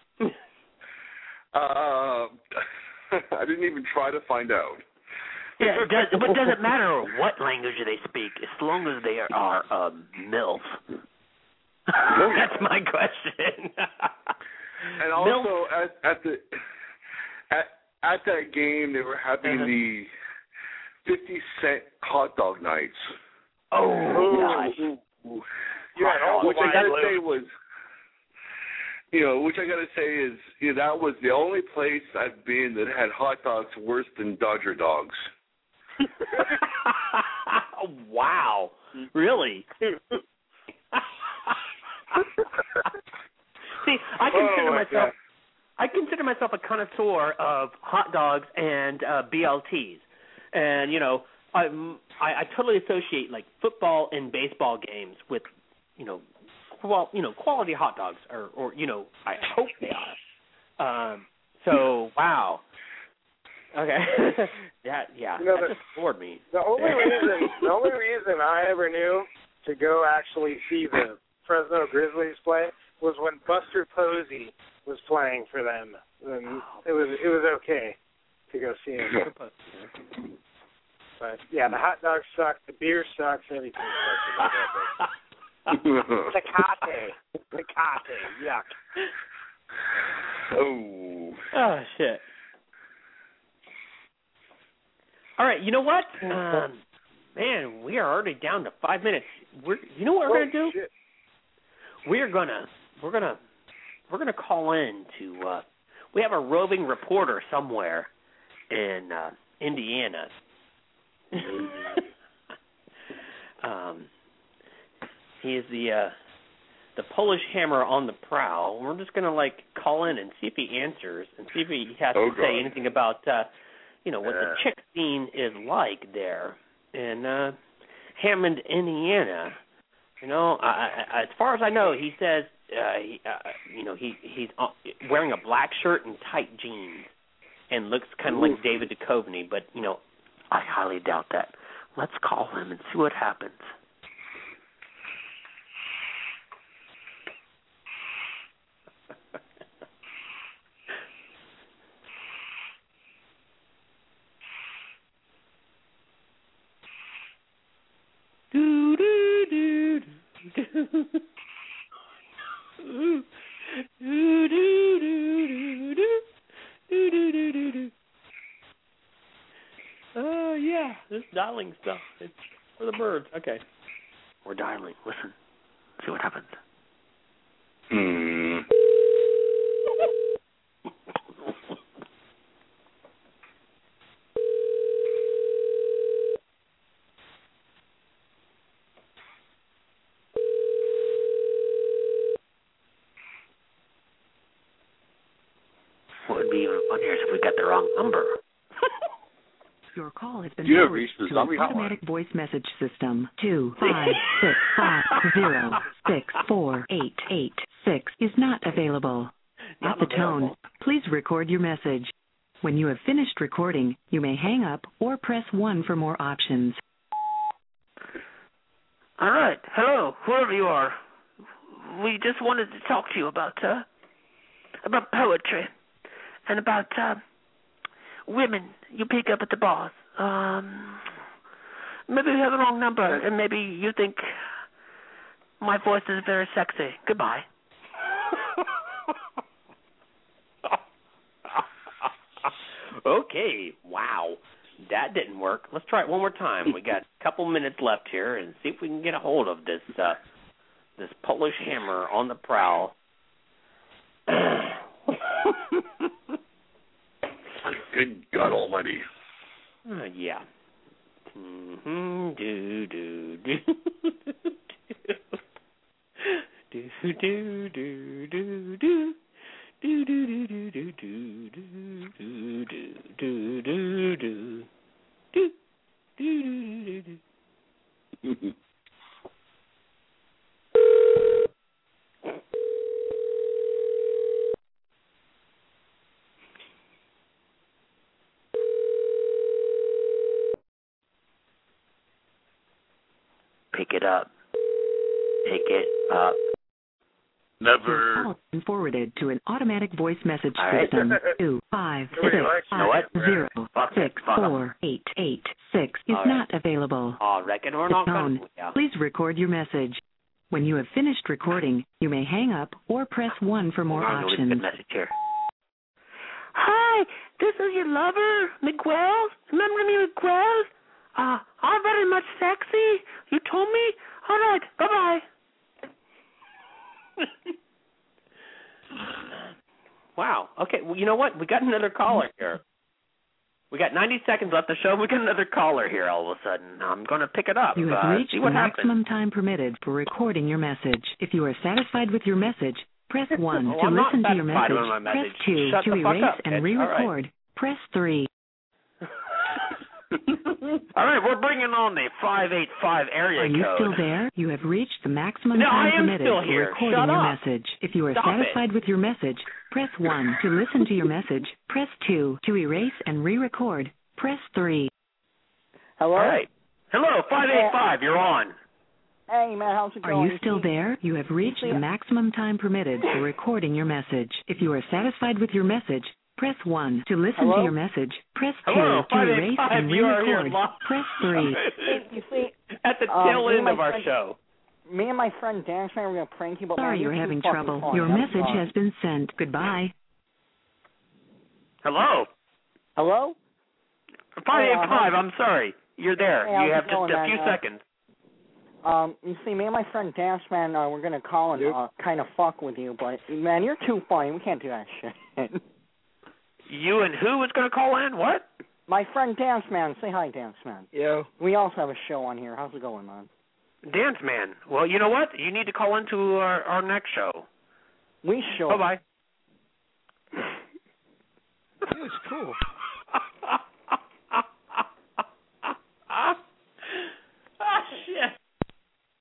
I didn't even try to find out. Yeah, but does it matter what language they speak as long as they are MILF? That's my question. And also at that game, they were having the 50-cent hot dog nights. Oh gosh! Which I gotta say was, which I gotta say is, that was the only place I've been that had hot dogs worse than Dodger dogs. Wow! Really? See, I consider myself a connoisseur of hot dogs and BLTs, and I totally associate like football and baseball games with quality hot dogs, or I hope they are. So wow. Okay. Yeah. That just bored me. The only reason I ever knew to go actually see the Fresno Grizzlies play was when Buster Posey was playing for them. Then it was okay to go see him. But yeah, the hot dogs suck, the beer sucks, everything sucks. Tecate, yuck. Oh shit. All right, you know what? Man, we are already down to 5 minutes. You know what we're gonna do? Shit. We're gonna call in to. We have a roving reporter somewhere in Indiana. He is the Polish Hammer on the prowl. We're just gonna call in and see if he answers and see if he has to say anything about what the chick scene is like there in Hammond, Indiana. As far as I know, he says he's wearing a black shirt and tight jeans and looks kind of like David Duchovny, but I highly doubt that. Let's call him and see what happens. Oh yeah, this dialing stuff. It's for the birds. Okay. We're dialing. Listen. See what happens. Your call has been You have forwarded reached the to zombie an automatic hotline. voice message system. 25650648886 is not available. At the tone, please record your message. When you have finished recording, you may hang up or press 1 for more options. All right. Hello, whoever you are. We just wanted to talk to you about poetry and about women you pick up at the bars. Maybe you have the wrong number, and maybe you think my voice is very sexy. Goodbye. Okay, wow. That didn't work. Let's try it one more time. We got a couple minutes left here, and see if we can get a hold of this this Polish hammer on the prowl. Good God Almighty. Yeah. Mm-hmm. Do do do do do do do do do. Do do do do do do do do do do do do do do. Pick it up. Pick it up. Never. Your call has been forwarded to an automatic voice message right. system. 25650648886 is not available. Reckon we're The not tone, going to. please record your message. When you have finished recording, you may hang up or press 1 for more options. Good message here. Hi, this is your lover, Miguel. Remember me, Miguel? I'm very much sexy. You told me? All right, bye-bye. Wow. Okay, well, you know what? We got another caller here. We got 90 seconds left of the show. We got another caller here all of a sudden. I'm going to pick it up. You have reached see the what maximum happens. time permitted for recording your message. If you are satisfied with your message, press 1 to I'm not listen to your satisfied message. with my message. Press 2 Shut to the fuck erase up, and kid. re-record. All right. Press 3. All right, we're bringing on the 585 area Are you code. still there? You have reached the maximum No, time I am permitted still for here. recording Shut your up. message. If you are Stop satisfied with your message, press 1 to listen to your message. Press 2 to erase and re-record. Press 3. Hello? All right. Hello, 585, you're on. Hey, man, how's it going? Are you still there? You have reached the maximum time permitted for recording your message. If you are satisfied with your message, press 1 to listen to your message. Press 2 to erase and re-record. Press 3. You see, at the tail end of our show. Me and my friend Dan were going to prank you, but sorry, man, you're having trouble. Your message has been sent. Goodbye. Hello? Hello? 585, I'm sorry. You're there. Hey, you have just going, a few seconds. You see, me and my friend Dan, we're going to call and kind of fuck with you, but, man, you're too funny. We can't do that shit. You and who is going to call in? What? My friend Dance Man. Say hi, Dance Man. Yo. We also have a show on here. How's it going, man? Dance Man. Well, you know what? You need to call into our next show. We show. Bye-bye. That was cool. Ah, shit.